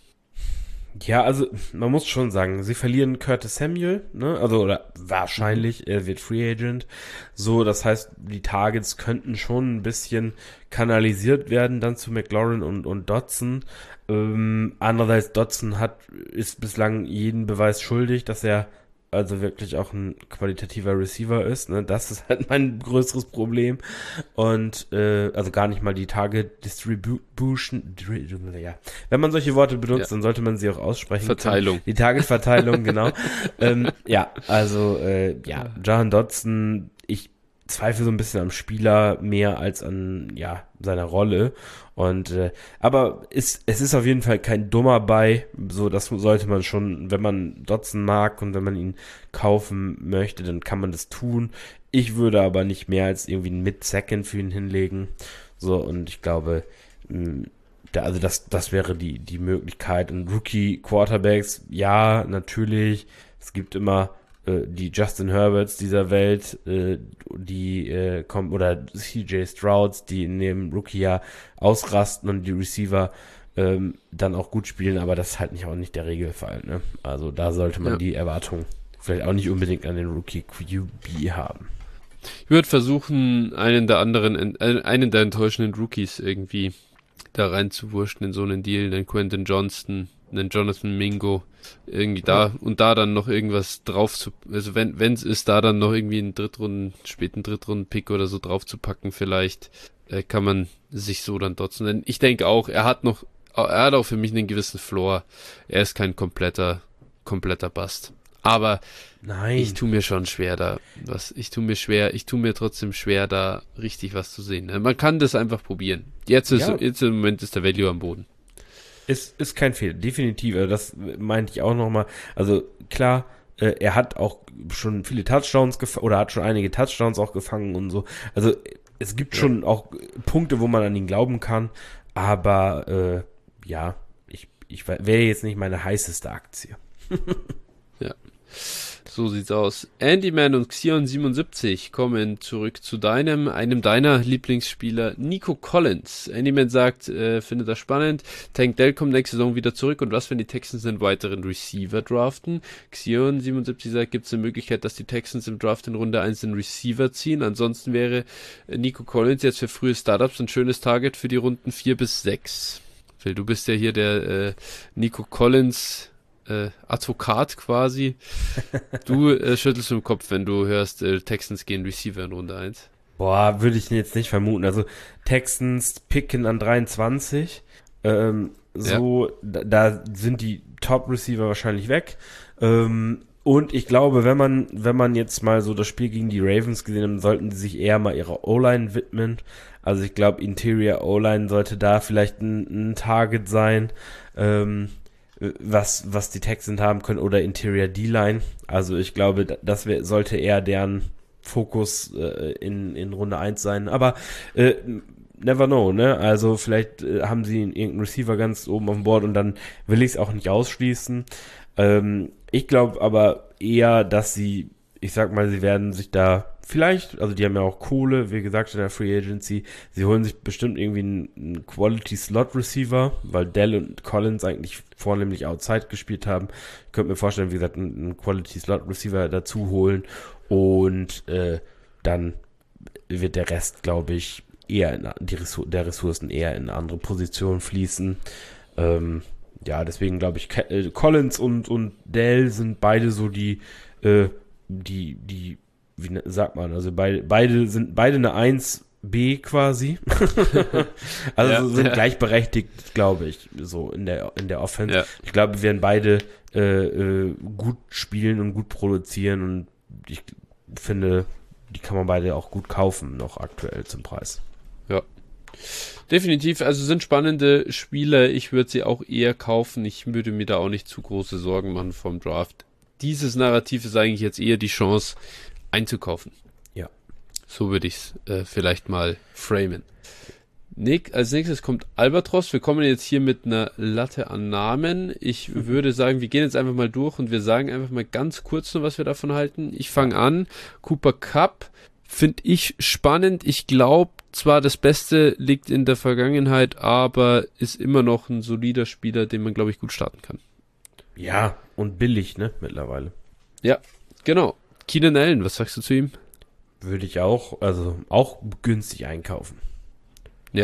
Ja, also man muss schon sagen, sie verlieren Curtis Samuel, ne? Also oder wahrscheinlich, er wird Free Agent. So, das heißt, die Targets könnten schon ein bisschen kanalisiert werden dann zu McLaurin und und Dotson. Ähm, andererseits Dotson hat ist bislang jeden Beweis schuldig, dass er also wirklich auch ein qualitativer Receiver ist, ne? Das ist halt mein größeres Problem. Und äh, also gar nicht mal die Target Distribution, ja. Wenn man solche Worte benutzt, ja. dann sollte man sie auch aussprechen. Verteilung. Können. Die Target-Verteilung, genau. ähm, ja, also äh, ja, Jahan Dotson, ich zweifle so ein bisschen am Spieler mehr als an ja seiner Rolle. Und äh, aber ist, es ist auf jeden Fall kein dummer Buy, so das sollte man schon, wenn man Dotson mag und wenn man ihn kaufen möchte, dann kann man das tun. Ich würde aber nicht mehr als irgendwie ein Mid-Second für ihn hinlegen. So, und ich glaube, mh, da, also das, das wäre die, die Möglichkeit. Und Rookie-Quarterbacks, ja, natürlich, es gibt immer die Justin Herberts dieser Welt, äh, die äh, kommen, oder C J Strouds, die in dem Rookie-Jahr ausrasten und die Receiver ähm, dann auch gut spielen, aber das ist halt nicht auch nicht der Regelfall, ne? Also da sollte man ja. die Erwartung vielleicht auch nicht unbedingt an den Rookie-Q B haben. Ich würde versuchen, einen der anderen, äh, einen der enttäuschenden Rookies irgendwie da reinzuwurschen in so einen Deal, den Quentin Johnston, einen Jonathan Mingo, irgendwie da ja. und da dann noch irgendwas drauf zu, also wenn wenn es ist, da dann noch irgendwie einen Drittrunden, späten Drittrunden-Pick oder so drauf zu packen, vielleicht äh, kann man sich so dann Dotson nennen. Ich denke auch, er hat noch, er hat auch für mich einen gewissen Floor. Er ist kein kompletter, kompletter Bust. Aber Nein. ich tue mir schon schwer da, was, ich tue mir schwer, ich tue mir trotzdem schwer da richtig was zu sehen. Man kann das einfach probieren. Jetzt ist, ja. jetzt im Moment ist der Value am Boden. Ist, ist kein Fehler, definitiv. Also das meinte ich auch nochmal. Also klar, äh, er hat auch schon viele Touchdowns gefangen oder hat schon einige Touchdowns auch gefangen und so. Also es gibt ja. schon auch Punkte, wo man an ihn glauben kann. Aber äh, ja, ich, ich wäre jetzt nicht meine heißeste Aktie. Ja. So sieht's aus. Andyman und Xion siebenundsiebzig kommen zurück zu deinem, einem deiner Lieblingsspieler, Nico Collins. Andyman sagt, äh, findet das spannend. Tank Dell kommt nächste Saison wieder zurück und was, wenn die Texans einen weiteren Receiver draften? Xion siebenundsiebzig sagt, gibt es eine Möglichkeit, dass die Texans im Draft in Runde eins einen Receiver ziehen? Ansonsten wäre Nico Collins jetzt für frühe Startups ein schönes Target für die Runden vier bis sechs. Phil, du bist ja hier der äh, Nico Collins Äh, Advokat quasi. Du äh, schüttelst im Kopf, wenn du hörst, äh, Texans gehen Receiver in Runde eins. Boah, würde ich jetzt nicht vermuten. Also Texans picken an dreiundzwanzig. Ähm, so, ja. da, da sind die Top-Receiver wahrscheinlich weg. Ähm, und ich glaube, wenn man, wenn man jetzt mal so das Spiel gegen die Ravens gesehen hat, sollten sie sich eher mal ihrer O-Line widmen. Also ich glaube, Interior O-Line sollte da vielleicht ein, ein Target sein. Ähm, was was die Texans haben können oder Interior D-Line. Also ich glaube, das wär, sollte eher deren Fokus äh, in in Runde eins sein. Aber äh, never know, ne? Also vielleicht äh, haben sie irgendeinen Receiver ganz oben auf dem Board und dann will ich es auch nicht ausschließen. Ähm, ich glaube aber eher, dass sie, ich sag mal, sie werden sich da vielleicht, also die haben ja auch Kohle, wie gesagt, in der Free Agency. Sie holen sich bestimmt irgendwie einen, einen Quality Slot Receiver, weil Dell und Collins eigentlich vornehmlich Outside gespielt haben. Ich könnte mir vorstellen, wie gesagt, einen, einen Quality Slot Receiver dazu holen und äh, dann wird der Rest, glaube ich, eher in die Ressour- der Ressourcen eher in andere Positionen fließen. Ähm, ja, deswegen glaube ich, Ke- Collins und und Dell sind beide so die äh, die die wie sagt man, also beide, beide sind beide eine Eins B quasi. Also ja, sind ja. gleichberechtigt, glaube ich, so in der in der Offense. Ja. Ich glaube, wir werden beide äh, äh, gut spielen und gut produzieren und ich finde, die kann man beide auch gut kaufen, noch aktuell zum Preis. Ja. Definitiv, also sind spannende Spieler. Ich würde sie auch eher kaufen. Ich würde mir da auch nicht zu große Sorgen machen vom Draft. Dieses Narrativ ist eigentlich jetzt eher die Chance einzukaufen. Ja. So würde ich es äh, vielleicht mal framen. Nick, als nächstes kommt Albatros. Wir kommen jetzt hier mit einer Latte an Namen. Ich würde sagen, wir gehen jetzt einfach mal durch und wir sagen einfach mal ganz kurz nur, was wir davon halten. Ich fange an. Cooper Kupp finde ich spannend. Ich glaube zwar, das Beste liegt in der Vergangenheit, aber ist immer noch ein solider Spieler, den man, glaube ich, gut starten kann. Ja, und billig, ne, mittlerweile. Ja, genau. Keenan Allen, was sagst du zu ihm? Würde ich auch, also auch günstig einkaufen. Ja,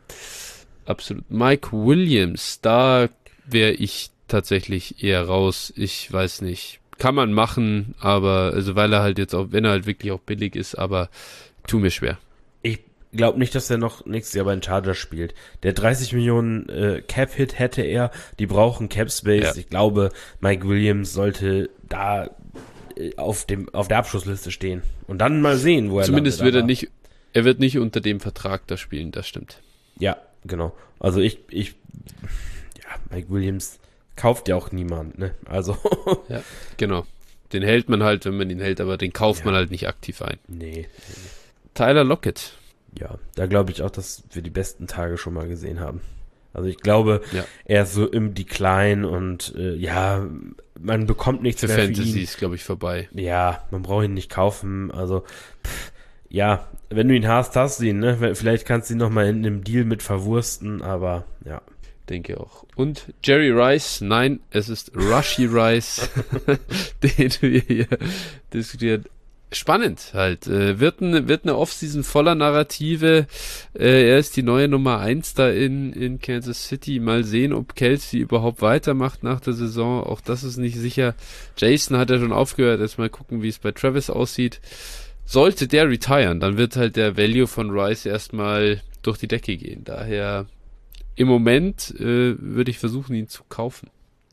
absolut. Mike Williams, da wäre ich tatsächlich eher raus. Ich weiß nicht. Kann man machen, aber, also weil er halt jetzt auch, wenn er halt wirklich auch billig ist, aber tu mir schwer. Ich glaube nicht, dass er noch nächstes Jahr bei den Chargers spielt. Der dreißig Millionen äh, Cap-Hit hätte er, die brauchen Cap-Space. Ja. Ich glaube, Mike Williams sollte da äh, auf dem auf der Abschlussliste stehen. Und dann mal sehen, wo er Zumindest landet, wird er aber- nicht, er wird nicht unter dem Vertrag da spielen, das stimmt. Ja, genau. Also ich, ich, ja, Mike Williams kauft ja auch niemand, ne? Also, Ja, genau. Den hält man halt, wenn man ihn hält, aber den kauft Ja. man halt nicht aktiv ein. nee. Tyler Lockett. Ja, da glaube ich auch, dass wir die besten Tage schon mal gesehen haben. Also ich glaube, Ja. er ist so im Decline und äh, ja, man bekommt nichts Für mehr Fantasy für ihn. ist, glaube ich, vorbei. Ja, man braucht ihn nicht kaufen. Also, pff, ja, wenn du ihn hast, hast du ihn, ne? Vielleicht kannst du ihn nochmal in einem Deal mit verwursten, aber ja. Denke auch. Und Jerry Rice, nein, es ist Rushy Rice, den wir hier diskutieren. Spannend halt. Äh, wird, ein, wird eine Offseason voller Narrative. Äh, er ist die neue Nummer eins da in, in Kansas City. Mal sehen, ob Kelsey überhaupt weitermacht nach der Saison. Auch das ist nicht sicher. Jason hat ja schon aufgehört. Jetzt mal gucken, wie es bei Travis aussieht. Sollte der retiren, dann wird halt der Value von Rice erstmal durch die Decke gehen. Daher im Moment äh, würde ich versuchen, ihn zu kaufen.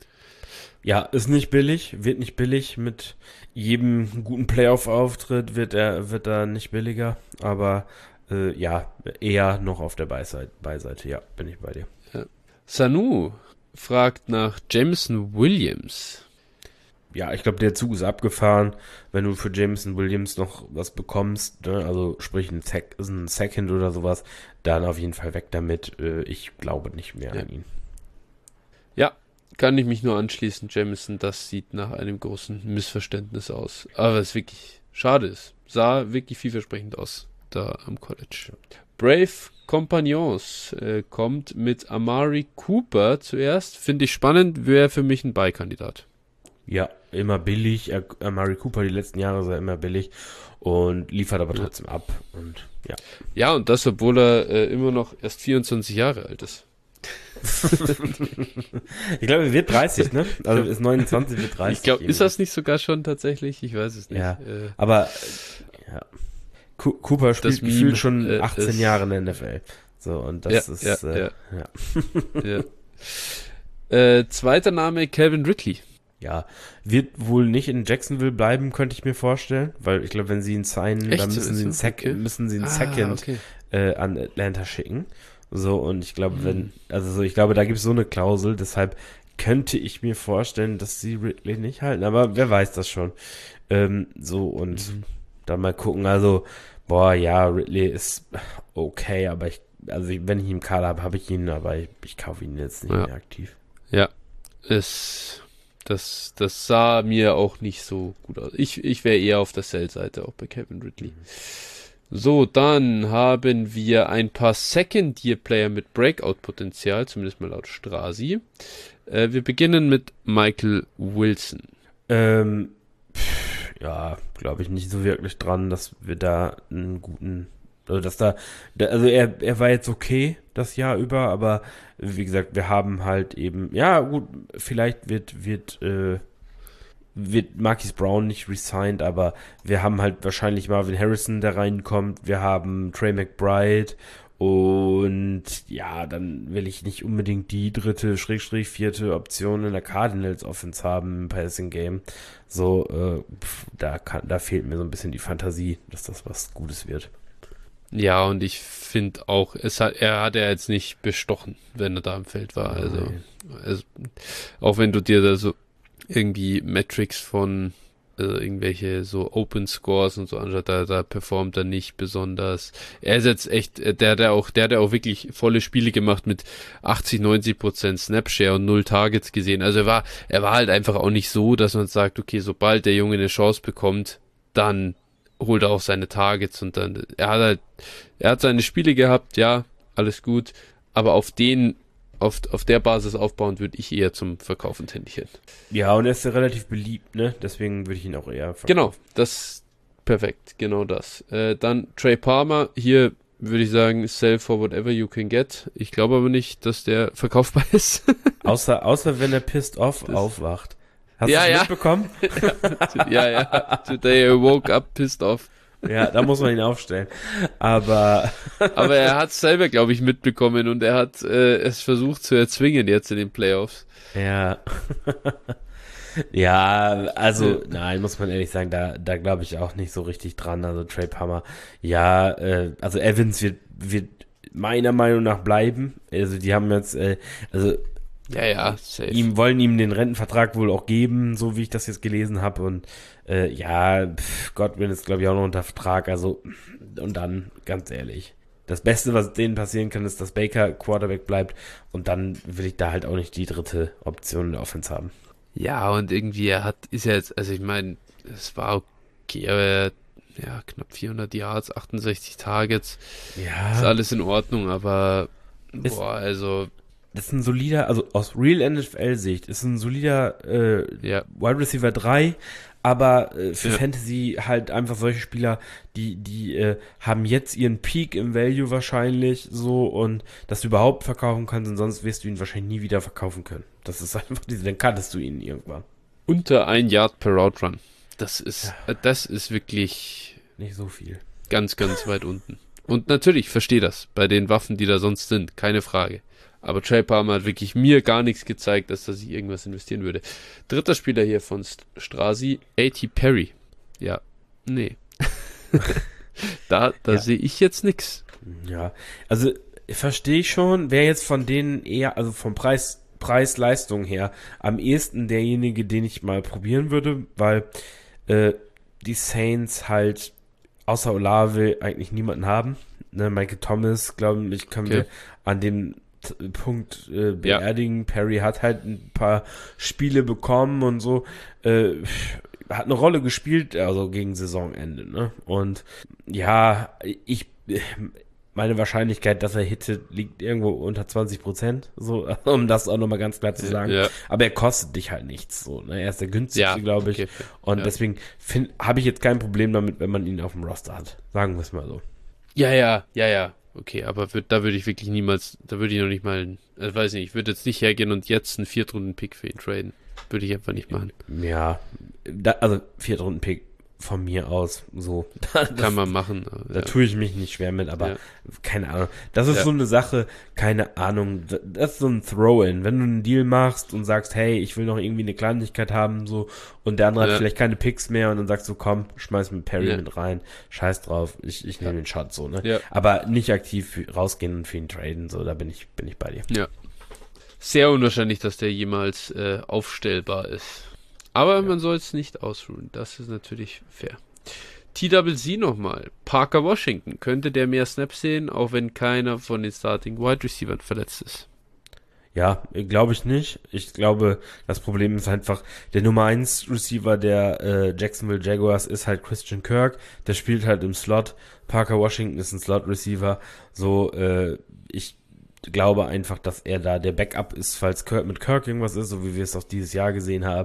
Ja, ist nicht billig, wird nicht billig. Mit jedem guten Playoff-Auftritt wird er, wird er nicht billiger. Aber äh, ja, eher noch auf der Beiseite, Beiseite. Ja, bin ich bei dir. Sanu fragt nach Jameson Williams. Ja, ich glaube, der Zug ist abgefahren. Wenn du für Jameson Williams noch was bekommst, ne, also sprich ein, Sec- ein Second oder sowas, dann auf jeden Fall weg damit. Äh, ich glaube nicht mehr Ja. an ihn. Ja, kann ich mich nur anschließen, Jameson. Das sieht nach einem großen Missverständnis aus. Aber es wirklich schade ist. Sah wirklich vielversprechend aus da am College. Brave Companions äh, kommt mit Amari Cooper zuerst. Finde ich spannend, wäre für mich ein Buy-Kandidat. Ja, immer billig. Er, Amari Cooper die letzten Jahre war immer billig und liefert aber Ja. trotzdem ab. Und ja. Ja, und das, obwohl er äh, immer noch erst vierundzwanzig Jahre alt ist. Ich glaube, er wird dreißig, ne? Also ist neunundzwanzig, wird dreißig. Ich glaube, ist irgendwie. das nicht sogar schon tatsächlich? Ich weiß es nicht. Ja. Äh, Aber äh, ja. Co- Cooper spielt Das Meme, gefühlt schon äh, achtzehn ist- Jahre in der N F L. So, und das Ja, ist ja, äh, ja. ja. ja. Äh, zweiter Name, Calvin Ridley. Ja, wird wohl nicht in Jacksonville bleiben, könnte ich mir vorstellen, weil ich glaube, wenn sie ihn signen, Echt? dann müssen sie einen, So, Sec okay. müssen sie einen Ah, Second okay. äh, an Atlanta schicken. So, und ich glaube, Hm. wenn, also so, ich glaube, da gibt es so eine Klausel, deshalb könnte ich mir vorstellen, dass sie Ridley nicht halten, aber wer weiß das schon. Ähm, so, und Mhm. dann mal gucken, also, boah, ja, Ridley ist okay, aber ich, also ich, wenn ich ihn im Kader habe, habe ich ihn, aber ich, ich kaufe ihn jetzt nicht Ja. mehr aktiv. Ja, es, das, das sah mir auch nicht so gut aus. Ich, ich wäre eher auf der Sell-Seite, auch bei Calvin Ridley. So, dann haben wir ein paar Second-Year-Player mit Breakout-Potenzial, zumindest mal laut Strasi. Äh, wir beginnen mit Michael Wilson. Ähm, pff, ja, glaube ich nicht so wirklich dran, dass wir da einen guten, also dass da, da also er, er war jetzt okay das Jahr über, aber wie gesagt, wir haben halt eben, ja gut, vielleicht wird, wird, äh, wird Marquise Brown nicht resigned, aber wir haben halt wahrscheinlich Marvin Harrison, der reinkommt. Wir haben Trey McBride und ja, dann will ich nicht unbedingt die dritte, Schrägstrich, vierte Option in der Cardinals Offense haben im Passing Game. So, äh, pf, da kann, da fehlt mir so ein bisschen die Fantasie, dass das was Gutes wird. Ja, und ich finde auch, es hat, er hat ja jetzt nicht bestochen, wenn er da im Feld war. Also, also auch wenn du dir da so irgendwie Metrics von also irgendwelche so Open Scores und so anschaut, da, da performt er nicht besonders. Er ist jetzt echt, der, der auch, der, der auch wirklich volle Spiele gemacht mit achtzig, neunzig Prozent Snapshare und null Targets gesehen. Also er war, er war halt einfach auch nicht so, dass man sagt, okay, sobald der Junge eine Chance bekommt, dann holt er auch seine Targets und dann, er hat halt, er hat seine Spiele gehabt, ja, alles gut, aber auf den, auf, auf der Basis aufbauend würde ich eher zum Verkaufen tendieren. Ja, und er ist ja relativ beliebt, ne, deswegen würde ich ihn auch eher verkaufen. Genau, das, perfekt, genau das. Äh, dann Trey Palmer, hier würde ich sagen, sell for whatever you can get. Ich glaube aber nicht, dass der verkaufbar ist. außer, außer wenn er pissed off das aufwacht. Hast ja, du es ja. mitbekommen? ja, ja. Today I woke up pissed off. Ja, da muss man ihn aufstellen. Aber aber er hat es selber, glaube ich, mitbekommen und er hat äh, es versucht zu erzwingen jetzt in den Playoffs. Ja. ja, also, ja. nein, muss man ehrlich sagen, da, da glaube ich auch nicht so richtig dran. Also Trey Palmer, ja, äh, also Evans wird, wird meiner Meinung nach bleiben. Also die haben jetzt, äh, also Ja, ja, safe. Ihm wollen ihm den Rentenvertrag wohl auch geben, so wie ich das jetzt gelesen habe. Und äh, ja, pff, Godwin ist, glaube ich, auch noch unter Vertrag. Also, und dann, ganz ehrlich, das Beste, was denen passieren kann, ist, dass Baker Quarterback bleibt. Und dann will ich da halt auch nicht die dritte Option in der Offense haben. Ja, und irgendwie, er hat, ist ja jetzt, also ich meine, es war okay, aber er, ja, knapp vierhundert Yards, achtundsechzig Targets. Ja. Ist alles in Ordnung, aber, ist, boah, also... Das ist ein solider, also aus Real N F L-Sicht, ist ein solider äh, ja. Wide Receiver drei, aber äh, für ja. Fantasy halt einfach solche Spieler, die die äh, haben jetzt ihren Peak im Value wahrscheinlich so und dass du überhaupt verkaufen kannst und sonst wirst du ihn wahrscheinlich nie wieder verkaufen können. Das ist einfach diese, dann kanntest du ihn irgendwann. Unter ein Yard per Route Run. Das ist, ja. das ist wirklich nicht so viel. Ganz, ganz weit unten. Und natürlich, ich verstehe das, bei den Waffen, die da sonst sind, keine Frage. Aber Trey Palmer hat wirklich mir gar nichts gezeigt, dass er sich irgendwas investieren würde. Dritter Spieler hier von Strasi, A T Perry. Ja, nee. da da ja. sehe ich jetzt nichts. Ja, also verstehe ich schon, wer jetzt von denen eher, also vom Preis, Preis-Leistung her, am ehesten derjenige, den ich mal probieren würde, weil äh, die Saints halt außer Olave eigentlich niemanden haben. Ne, Michael Thomas, glaube ich, können okay. wir an dem Punkt äh, beerdigen. Ja. Perry hat halt ein paar Spiele bekommen und so, äh, hat eine Rolle gespielt, also gegen Saisonende, ne? Und ja, ich, meine Wahrscheinlichkeit, dass er hittet, liegt irgendwo unter zwanzig Prozent, so, um das auch nochmal ganz klar zu sagen. Ja. Aber er kostet dich halt nichts, so, ne? Er ist der günstigste, ja, glaube ich. Okay. Und ja. deswegen habe ich jetzt kein Problem damit, wenn man ihn auf dem Roster hat. Sagen wir es mal so. Ja, ja, ja, ja. Okay, aber würd, da würde ich wirklich niemals, da würde ich noch nicht mal, ich weiß nicht, ich würde jetzt nicht hergehen und jetzt einen Viertrunden-Pick für ihn traden. Würde ich einfach nicht machen. Ja, da, also Viertrunden-Pick von mir aus, so. Das, kann man machen. Da ja. tue ich mich nicht schwer mit, aber ja. keine Ahnung. Das ist ja. so eine Sache, keine Ahnung, das ist so ein Throw-in. Wenn du einen Deal machst und sagst, hey, ich will noch irgendwie eine Kleinigkeit haben, so, und der andere ja. hat vielleicht keine Picks mehr und dann sagst du, komm, schmeiß mit Perry ja. mit rein, scheiß drauf, ich, ich nehme ja. den Shot, so, ne? Ja. Aber nicht aktiv für, rausgehen und für ihn traden, so, da bin ich, bin ich bei dir. Ja. Sehr unwahrscheinlich, dass der jemals äh, aufstellbar ist. Aber ja. man soll es nicht ausruhen. Das ist natürlich fair. T W C nochmal. Parker Washington. Könnte der mehr Snaps sehen, auch wenn keiner von den Starting Wide Receivers verletzt ist? Ja, glaube ich nicht. Ich glaube, das Problem ist einfach, der Nummer eins Receiver der äh, Jacksonville Jaguars ist halt Christian Kirk. Der spielt halt im Slot. Parker Washington ist ein Slot-Receiver. So, äh, ich glaube einfach, dass er da der Backup ist, falls Kirk mit Kirk irgendwas ist, so wie wir es auch dieses Jahr gesehen haben.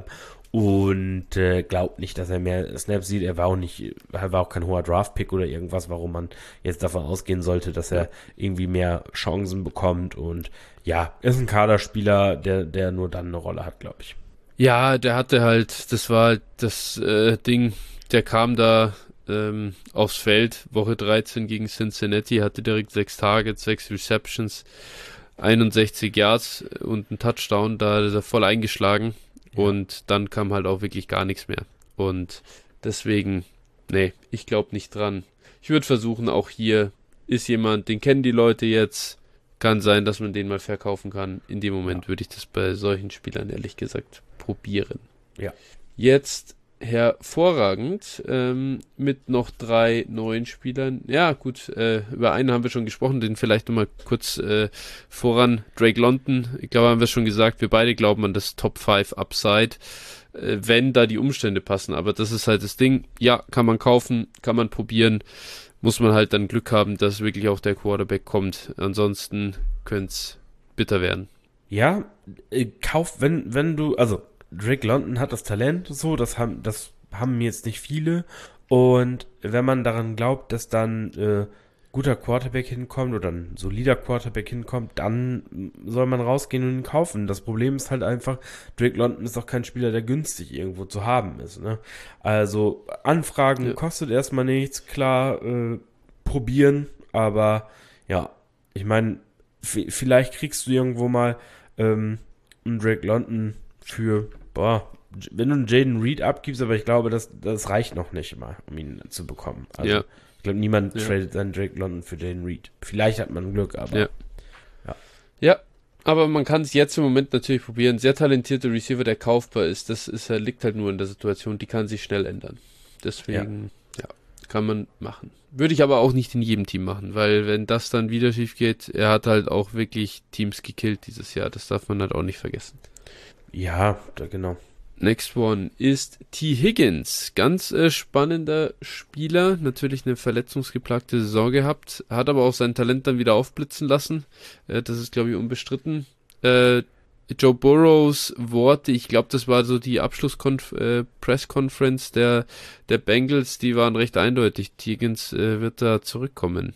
Und äh, glaubt nicht, dass er mehr Snaps sieht. Er war auch nicht, er war auch kein hoher Draft-Pick oder irgendwas, warum man jetzt davon ausgehen sollte, dass er irgendwie mehr Chancen bekommt. Und ja, ist ein Kaderspieler, der, der nur dann eine Rolle hat, glaube ich. Ja, der hatte halt, das war halt das äh, Ding, der kam da ähm, aufs Feld, Woche dreizehn gegen Cincinnati, hatte direkt sechs Targets, sechs Receptions, einundsechzig Yards und ein Touchdown, da ist er voll eingeschlagen ja. Und dann kam halt auch wirklich gar nichts mehr. Und deswegen, nee, ich glaube nicht dran. Ich würde versuchen, auch hier ist jemand, den kennen die Leute jetzt, kann sein, dass man den mal verkaufen kann. In dem Moment ja. würde ich das bei solchen Spielern ehrlich gesagt probieren. Ja. Jetzt hervorragend ähm, mit noch drei neuen Spielern. Ja, gut, äh, über einen haben wir schon gesprochen, den vielleicht nochmal kurz äh, voran. Drake London, ich glaube, haben wir schon gesagt, wir beide glauben an das Top fünf Upside, äh, wenn da die Umstände passen. Aber das ist halt das Ding. Ja, kann man kaufen, kann man probieren. Muss man halt dann Glück haben, dass wirklich auch der Quarterback kommt. Ansonsten könnte es bitter werden. Ja, äh, kauf, wenn, wenn du, also Drake London hat das Talent, so, das haben, das haben jetzt nicht viele. Und wenn man daran glaubt, dass dann äh, guter Quarterback hinkommt oder ein solider Quarterback hinkommt, dann soll man rausgehen und ihn kaufen. Das Problem ist halt einfach, Drake London ist auch kein Spieler, der günstig irgendwo zu haben ist. Ne? Also Anfragen ja. kostet erstmal nichts, klar, äh, probieren, aber ja, ich meine, f- vielleicht kriegst du irgendwo mal ähm, einen Drake London für, boah, wenn du einen Jaden Reed abgibst, aber ich glaube, das, das reicht noch nicht mal, um ihn zu bekommen. Also, ja. ich glaube, niemand ja. tradet seinen Drake London für Jaden Reed. Vielleicht hat man Glück, aber. Ja, ja. ja aber man kann es jetzt im Moment natürlich probieren. Sehr talentierter Receiver, der kaufbar ist, das ist, liegt halt nur in der Situation, die kann sich schnell ändern. Deswegen, ja, ja kann man machen. Würde ich aber auch nicht in jedem Team machen, weil wenn das dann wieder schief geht, er hat halt auch wirklich Teams gekillt dieses Jahr. Das darf man halt auch nicht vergessen. Ja, da, genau. Next one ist T. Higgins. Ganz äh, spannender Spieler. Natürlich eine verletzungsgeplagte Saison gehabt. Hat aber auch sein Talent dann wieder aufblitzen lassen. Äh, das ist, glaube ich, unbestritten. Äh, Joe Burrows Worte, ich glaube, das war so die Abschluss-Press-Conference äh, der, der Bengals, die waren recht eindeutig. T. Higgins äh, wird da zurückkommen.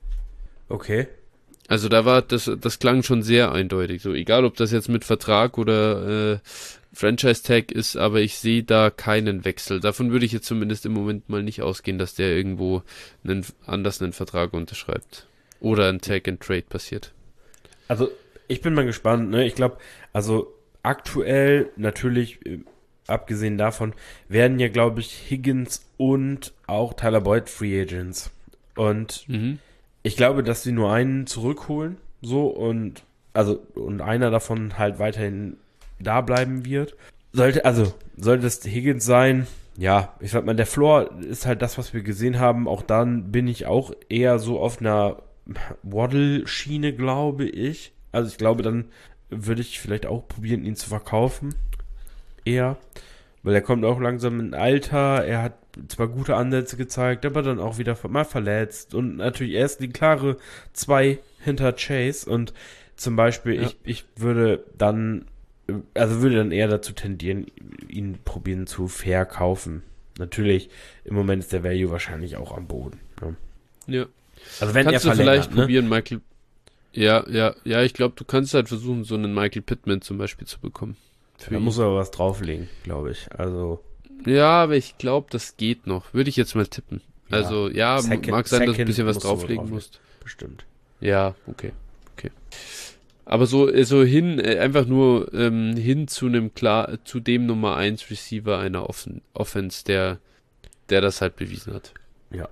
Okay. Also da war, das, das klang schon sehr eindeutig. So, egal ob das jetzt mit Vertrag oder äh, Franchise-Tag ist, aber ich sehe da keinen Wechsel. Davon würde ich jetzt zumindest im Moment mal nicht ausgehen, dass der irgendwo einen, anders einen Vertrag unterschreibt. Oder ein Tag-and-Trade passiert. Also, ich bin mal gespannt, ne? Ich glaube, also aktuell natürlich, äh, abgesehen davon, werden ja, glaube ich, Higgins und auch Tyler Boyd Free Agents. Und mhm. ich glaube, dass sie nur einen zurückholen, so, und also und einer davon halt weiterhin da bleiben wird. Sollte, also, sollte es Higgins sein, ja, ich sag mal, der Floor ist halt das, was wir gesehen haben. Auch dann bin ich auch eher so auf einer Waddle-Schiene, glaube ich. Also ich glaube, dann würde ich vielleicht auch probieren, ihn zu verkaufen. Eher. Weil er kommt auch langsam in Alter. Er hat zwar gute Ansätze gezeigt, aber dann auch wieder mal verletzt. Und natürlich erst die klare zwei hinter Chase. Und zum Beispiel, ja. ich, ich würde dann, also würde dann eher dazu tendieren, ihn probieren zu verkaufen. Natürlich, im Moment ist der Value wahrscheinlich auch am Boden. Ne? Ja. Also wenn kannst er du vielleicht ne? probieren, Michael. Ja, ja, ja, ich glaube, du kannst halt versuchen, so einen Michael Pittman zum Beispiel zu bekommen. Da muss er aber was drauflegen, glaube ich. Also. Ja, aber ich glaube, das geht noch. Würde ich jetzt mal tippen. Ja. Also, ja, Second, mag sein, dass du ein bisschen was drauflegen musst. Bestimmt. Ja, okay, okay. Aber so, so hin, einfach nur ähm, hin zu einem klar, zu dem Nummer eins Receiver einer Offen- Offense, der, der das halt bewiesen hat. Ja.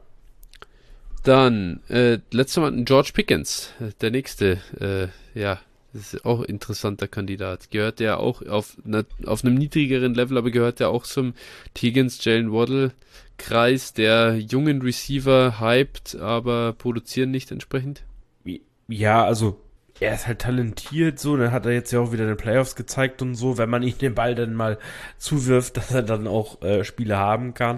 Dann, äh, letzter Mal George Pickens, der nächste, äh, ja, das ist auch ein interessanter Kandidat. Gehört der auch auf, na, auf einem niedrigeren Level, aber gehört der auch zum Higgins, Jalen Waddle Kreis, der jungen Receiver hypt, aber produzieren nicht entsprechend? Ja, also er ist halt talentiert, so, dann hat er jetzt ja auch wieder in den Playoffs gezeigt und so, wenn man ihm den Ball dann mal zuwirft, dass er dann auch äh, Spiele haben kann.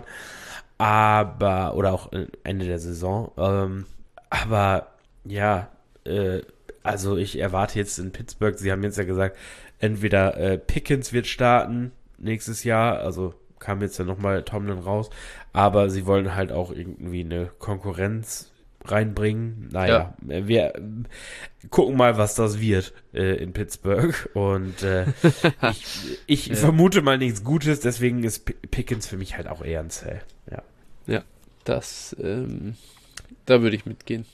Aber, oder auch Ende der Saison. Ähm, aber, ja, äh, also ich erwarte jetzt in Pittsburgh, sie haben jetzt ja gesagt, entweder äh, Pickens wird starten nächstes Jahr, also kam jetzt ja nochmal Tomlin raus, aber sie wollen halt auch irgendwie eine Konkurrenz reinbringen. Naja, ja. wir gucken mal, was das wird äh, in Pittsburgh. Und äh, ich, ich ja. vermute mal nichts Gutes, deswegen ist P- Pickens für mich halt auch eher ein Sell. Ja, ja das, ähm, da würde ich mitgehen.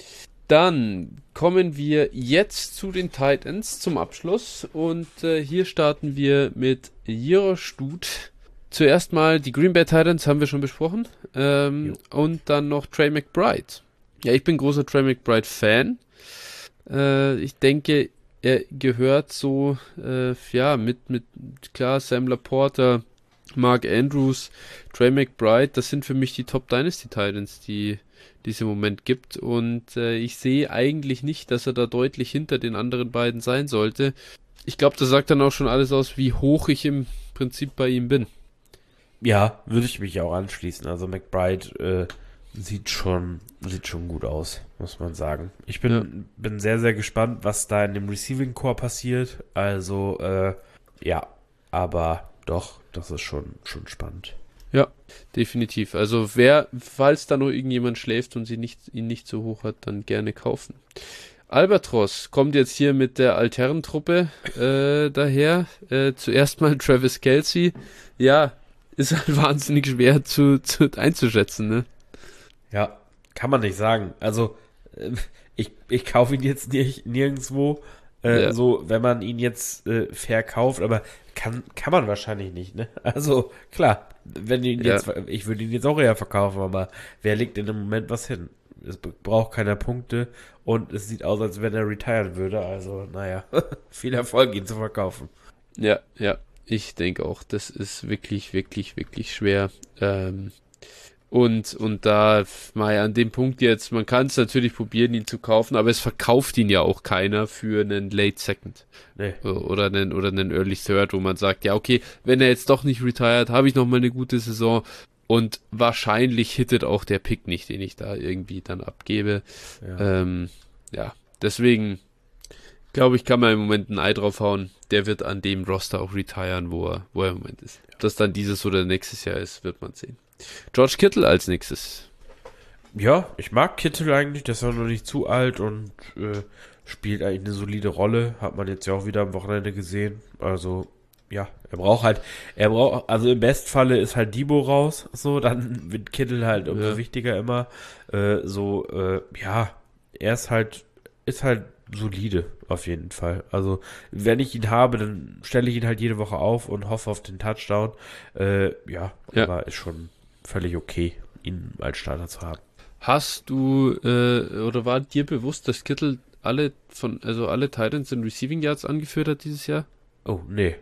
Dann kommen wir jetzt zu den Titans zum Abschluss. Und äh, hier starten wir mit Jiro Stut. Zuerst mal die Green Bay Titans haben wir schon besprochen. Ähm, und dann noch Trey McBride. Ja, ich bin großer Trey McBride-Fan. Äh, ich denke, er gehört so, äh, ja, mit, mit, klar, Sam Laporta, Mark Andrews, Trey McBride, das sind für mich die Top Dynasty Titans, die, die es im Moment gibt. Und äh, ich sehe eigentlich nicht, dass er da deutlich hinter den anderen beiden sein sollte. Ich glaube, das sagt dann auch schon alles aus, wie hoch ich im Prinzip bei ihm bin. Ja, würde ich mich auch anschließen. Also McBride, äh, Sieht schon, sieht schon gut aus, muss man sagen. Ich bin, ja. bin sehr, sehr gespannt, was da in dem Receiving Core passiert. Also, äh, ja, aber doch, das ist schon, schon spannend. Ja, definitiv. Also, wer, falls da nur irgendjemand schläft und sie nicht, ihn nicht so hoch hat, dann gerne kaufen. Albatros kommt jetzt hier mit der Altherrentruppe äh, daher. Äh, zuerst mal Travis Kelce. Ja, ist halt wahnsinnig schwer zu, zu einzuschätzen, ne? Ja, kann man nicht sagen. Also, äh, ich, ich kaufe ihn jetzt nicht, nirgendwo, äh, ja. so, wenn man ihn jetzt äh, verkauft, aber kann, kann man wahrscheinlich nicht, ne? Also, klar, wenn ihn ja. jetzt, ich würde ihn jetzt auch eher verkaufen, aber wer legt in dem Moment was hin? Es braucht keiner Punkte und es sieht aus, als wenn er retiren würde, also, naja, viel Erfolg, ihn zu verkaufen. Ja, ja, ich denke auch, das ist wirklich, wirklich, wirklich schwer, ähm, Und, und da, mal an dem Punkt jetzt, man kann es natürlich probieren, ihn zu kaufen, aber es verkauft ihn ja auch keiner für einen Late Second. Nee. Oder einen, oder einen Early Third, wo man sagt, ja, okay, wenn er jetzt doch nicht retired, habe ich noch mal eine gute Saison und wahrscheinlich hittet auch der Pick nicht, den ich da irgendwie dann abgebe. Ja, ähm, ja. Deswegen glaube ich, kann man im Moment ein Ei draufhauen. Der wird an dem Roster auch retiren, wo er, wo er im Moment ist. Ob das dann dieses oder nächstes Jahr ist, wird man sehen. George Kittle als nächstes. Ja, ich mag Kittle eigentlich, der ist ja noch nicht zu alt und äh, spielt eigentlich eine solide Rolle. Hat man jetzt ja auch wieder am Wochenende gesehen. Also, ja, er braucht halt, er braucht, also im Bestfalle ist halt Debo raus, so, dann wird Kittle halt umso ja. wichtiger immer. Äh, so, äh, ja, er ist halt, ist halt solide, auf jeden Fall. Also, wenn ich ihn habe, dann stelle ich ihn halt jede Woche auf und hoffe auf den Touchdown. Äh, ja, ja, aber ist schon völlig okay, ihn als Starter zu haben. Hast du, äh, oder war dir bewusst, dass Kittle alle von, also alle Titans in Receiving Yards angeführt hat dieses Jahr? Oh, nee.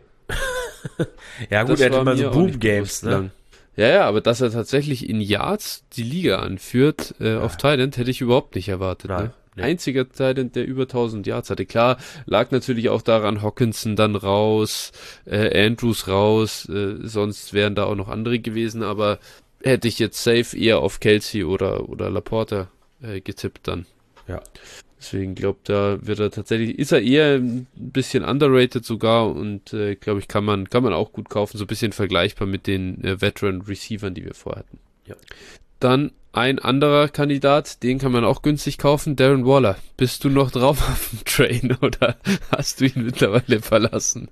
Ja gut, das er hatte mal so Boom-Games, ne? Ja, ja, aber dass er tatsächlich in Yards die Liga anführt, äh, ja. auf Titan, hätte ich überhaupt nicht erwartet, Nein. ne? Nee. Einziger Titan, der über tausend Yards hatte. Klar, lag natürlich auch daran, Hockenson dann raus, äh, Andrews raus, äh, sonst wären da auch noch andere gewesen, aber hätte ich jetzt safe eher auf Kelce oder, oder Laporta äh, getippt dann. Ja. Deswegen glaube da wird er tatsächlich, ist er eher ein bisschen underrated sogar und äh, glaube ich, kann man, kann man auch gut kaufen, so ein bisschen vergleichbar mit den äh, Veteran Receivern, die wir vorher hatten. Ja. Dann ein anderer Kandidat, den kann man auch günstig kaufen, Darren Waller. Bist du noch drauf auf dem Train oder hast du ihn mittlerweile verlassen?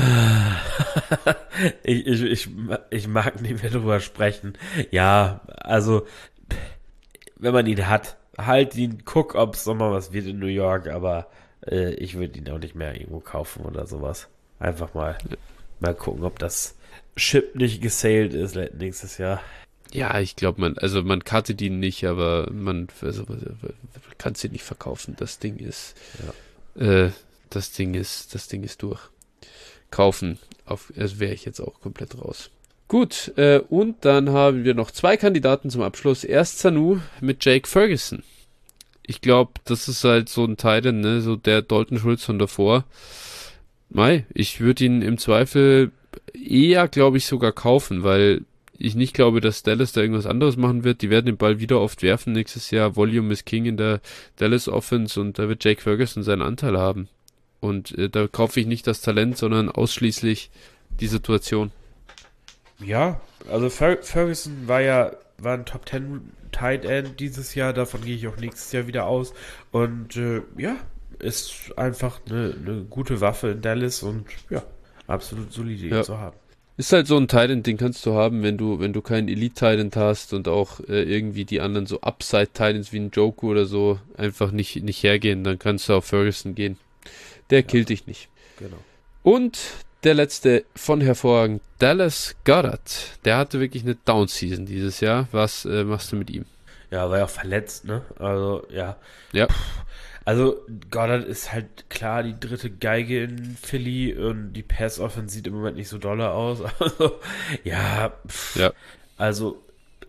ich, ich, ich, ich mag nicht mehr drüber sprechen. Ja, also wenn man ihn hat, halt ihn, guck, ob es nochmal was wird in New York, aber äh, ich würde ihn auch nicht mehr irgendwo kaufen oder sowas. Einfach mal, ja. mal gucken, ob das Ship nicht gesailt ist nächstes Jahr. Ja, ich glaube, man, also man cuttet ihn nicht, aber man, also, man kann es ihn nicht verkaufen. Das Ding ist, ja. äh, das Ding ist, das Ding ist durch. Kaufen, auf, also wäre ich jetzt auch komplett raus. Gut, äh, und dann haben wir noch zwei Kandidaten zum Abschluss. Erst Sanu mit Jake Ferguson. Ich glaube, das ist halt so ein Titan, ne, so der Dalton Schultz von davor. Mei, ich würde ihn im Zweifel eher, glaube ich, sogar kaufen, weil ich nicht glaube, dass Dallas da irgendwas anderes machen wird. Die werden den Ball wieder oft werfen nächstes Jahr. Volume ist King in der Dallas Offense und da wird Jake Ferguson seinen Anteil haben. Und äh, da kaufe ich nicht das Talent, sondern ausschließlich die Situation. Ja, also Fer- Ferguson war ja war ein Top zehn Tight End dieses Jahr, davon gehe ich auch nächstes Jahr wieder aus. Und äh, ja, ist einfach eine, eine gute Waffe in Dallas und ja, absolut solide ja. zu haben. Ist halt so ein Tight End, den kannst du haben, wenn du, wenn du keinen Elite-Tight End hast und auch äh, irgendwie die anderen so Upside-Tight Ends wie ein Joku oder so einfach nicht, nicht hergehen, dann kannst du auf Ferguson gehen. Der ja. killt dich nicht. Genau. Und der letzte von hervorragend, Dallas Goedert. Der hatte wirklich eine Down-Season dieses Jahr. Was äh, machst du mit ihm? Ja, war ja auch verletzt, ne? Also, ja. Ja. Puh. Also, Goddard ist halt klar die dritte Geige in Philly und die Pass-Offense sieht im Moment nicht so dolle aus. Also, ja, pff, ja. Also,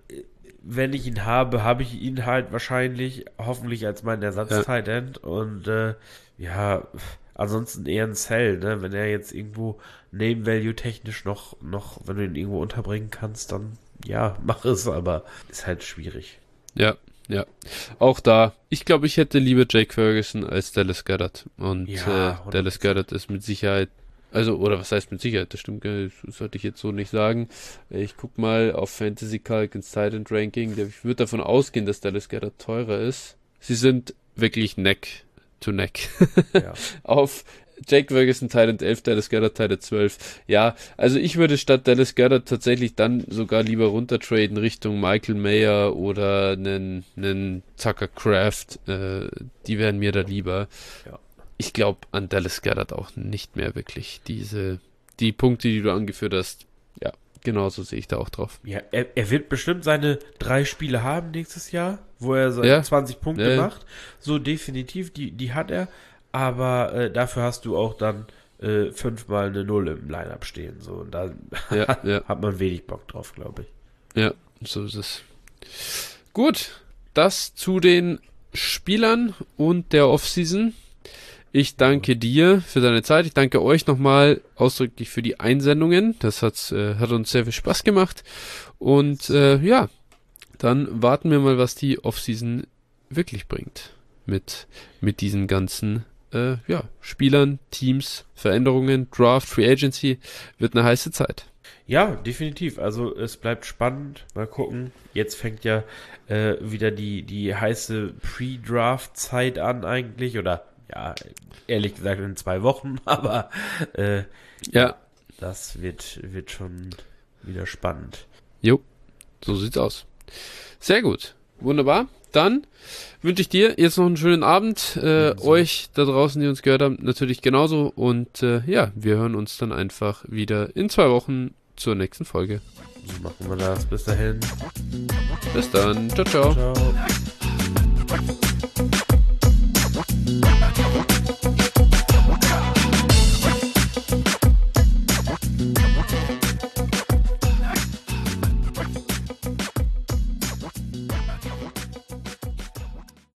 wenn ich ihn habe, habe ich ihn halt wahrscheinlich, hoffentlich als mein Ersatz-Tight End ja. und äh, ja, ansonsten eher ein Sell, ne? Wenn er jetzt irgendwo Name-Value technisch noch, noch, wenn du ihn irgendwo unterbringen kannst, dann ja, mach es, aber ist halt schwierig. Ja. Ja, auch da, ich glaube, ich hätte lieber Jake Ferguson als Dallas Goedert. Und ja, äh, Dallas Goedert ist mit Sicherheit, also, oder was heißt mit Sicherheit, das stimmt, das sollte ich jetzt so nicht sagen. Ich guck mal auf Fantasy Calc ins Tight End Ranking, ich würde davon ausgehen, dass Dallas Goedert teurer ist. Sie sind wirklich Neck to Neck. Ja. Auf Jake Ferguson Tight End elf, Dallas Goedert Tight End zwölf. Ja, also ich würde statt Dallas Goedert tatsächlich dann sogar lieber runtertraden Richtung Michael Mayer oder einen, einen Tucker Kraft. Äh, die wären mir da lieber. Ja. Ich glaube an Dallas Goedert auch nicht mehr wirklich. Diese, die Punkte, die du angeführt hast, ja, genauso sehe ich da auch drauf. Ja, er, er wird bestimmt seine drei Spiele haben nächstes Jahr, wo er so ja. zwanzig Punkte ja. macht. So definitiv, die, die hat er. Aber äh, dafür hast du auch dann äh, fünfmal eine Null im Line-Up stehen. So. Und da ja, ja. hat man wenig Bock drauf, glaube ich. Ja, so ist es. Gut, das zu den Spielern und der Offseason. Ich danke dir für deine Zeit. Ich danke euch nochmal ausdrücklich für die Einsendungen. Das hat's, äh, hat uns sehr viel Spaß gemacht. Und äh, ja, dann warten wir mal, was die Offseason wirklich bringt. Mit, mit diesen ganzen Äh, ja, Spielern, Teams, Veränderungen, Draft, Free Agency, wird eine heiße Zeit. Ja, definitiv. Also es bleibt spannend. Mal gucken. Jetzt fängt ja äh, wieder die, die heiße Pre-Draft-Zeit an eigentlich. Oder ja, ehrlich gesagt in zwei Wochen. Aber äh, ja, das wird, wird schon wieder spannend. Jo, so sieht's aus. Sehr gut. Wunderbar. Dann wünsche ich dir jetzt noch einen schönen Abend. Äh, so. Euch da draußen, die uns gehört haben, natürlich genauso. Und äh, ja, wir hören uns dann einfach wieder in zwei Wochen zur nächsten Folge. So machen wir das. Bis dahin. Bis dann. Ciao, ciao. Ciao.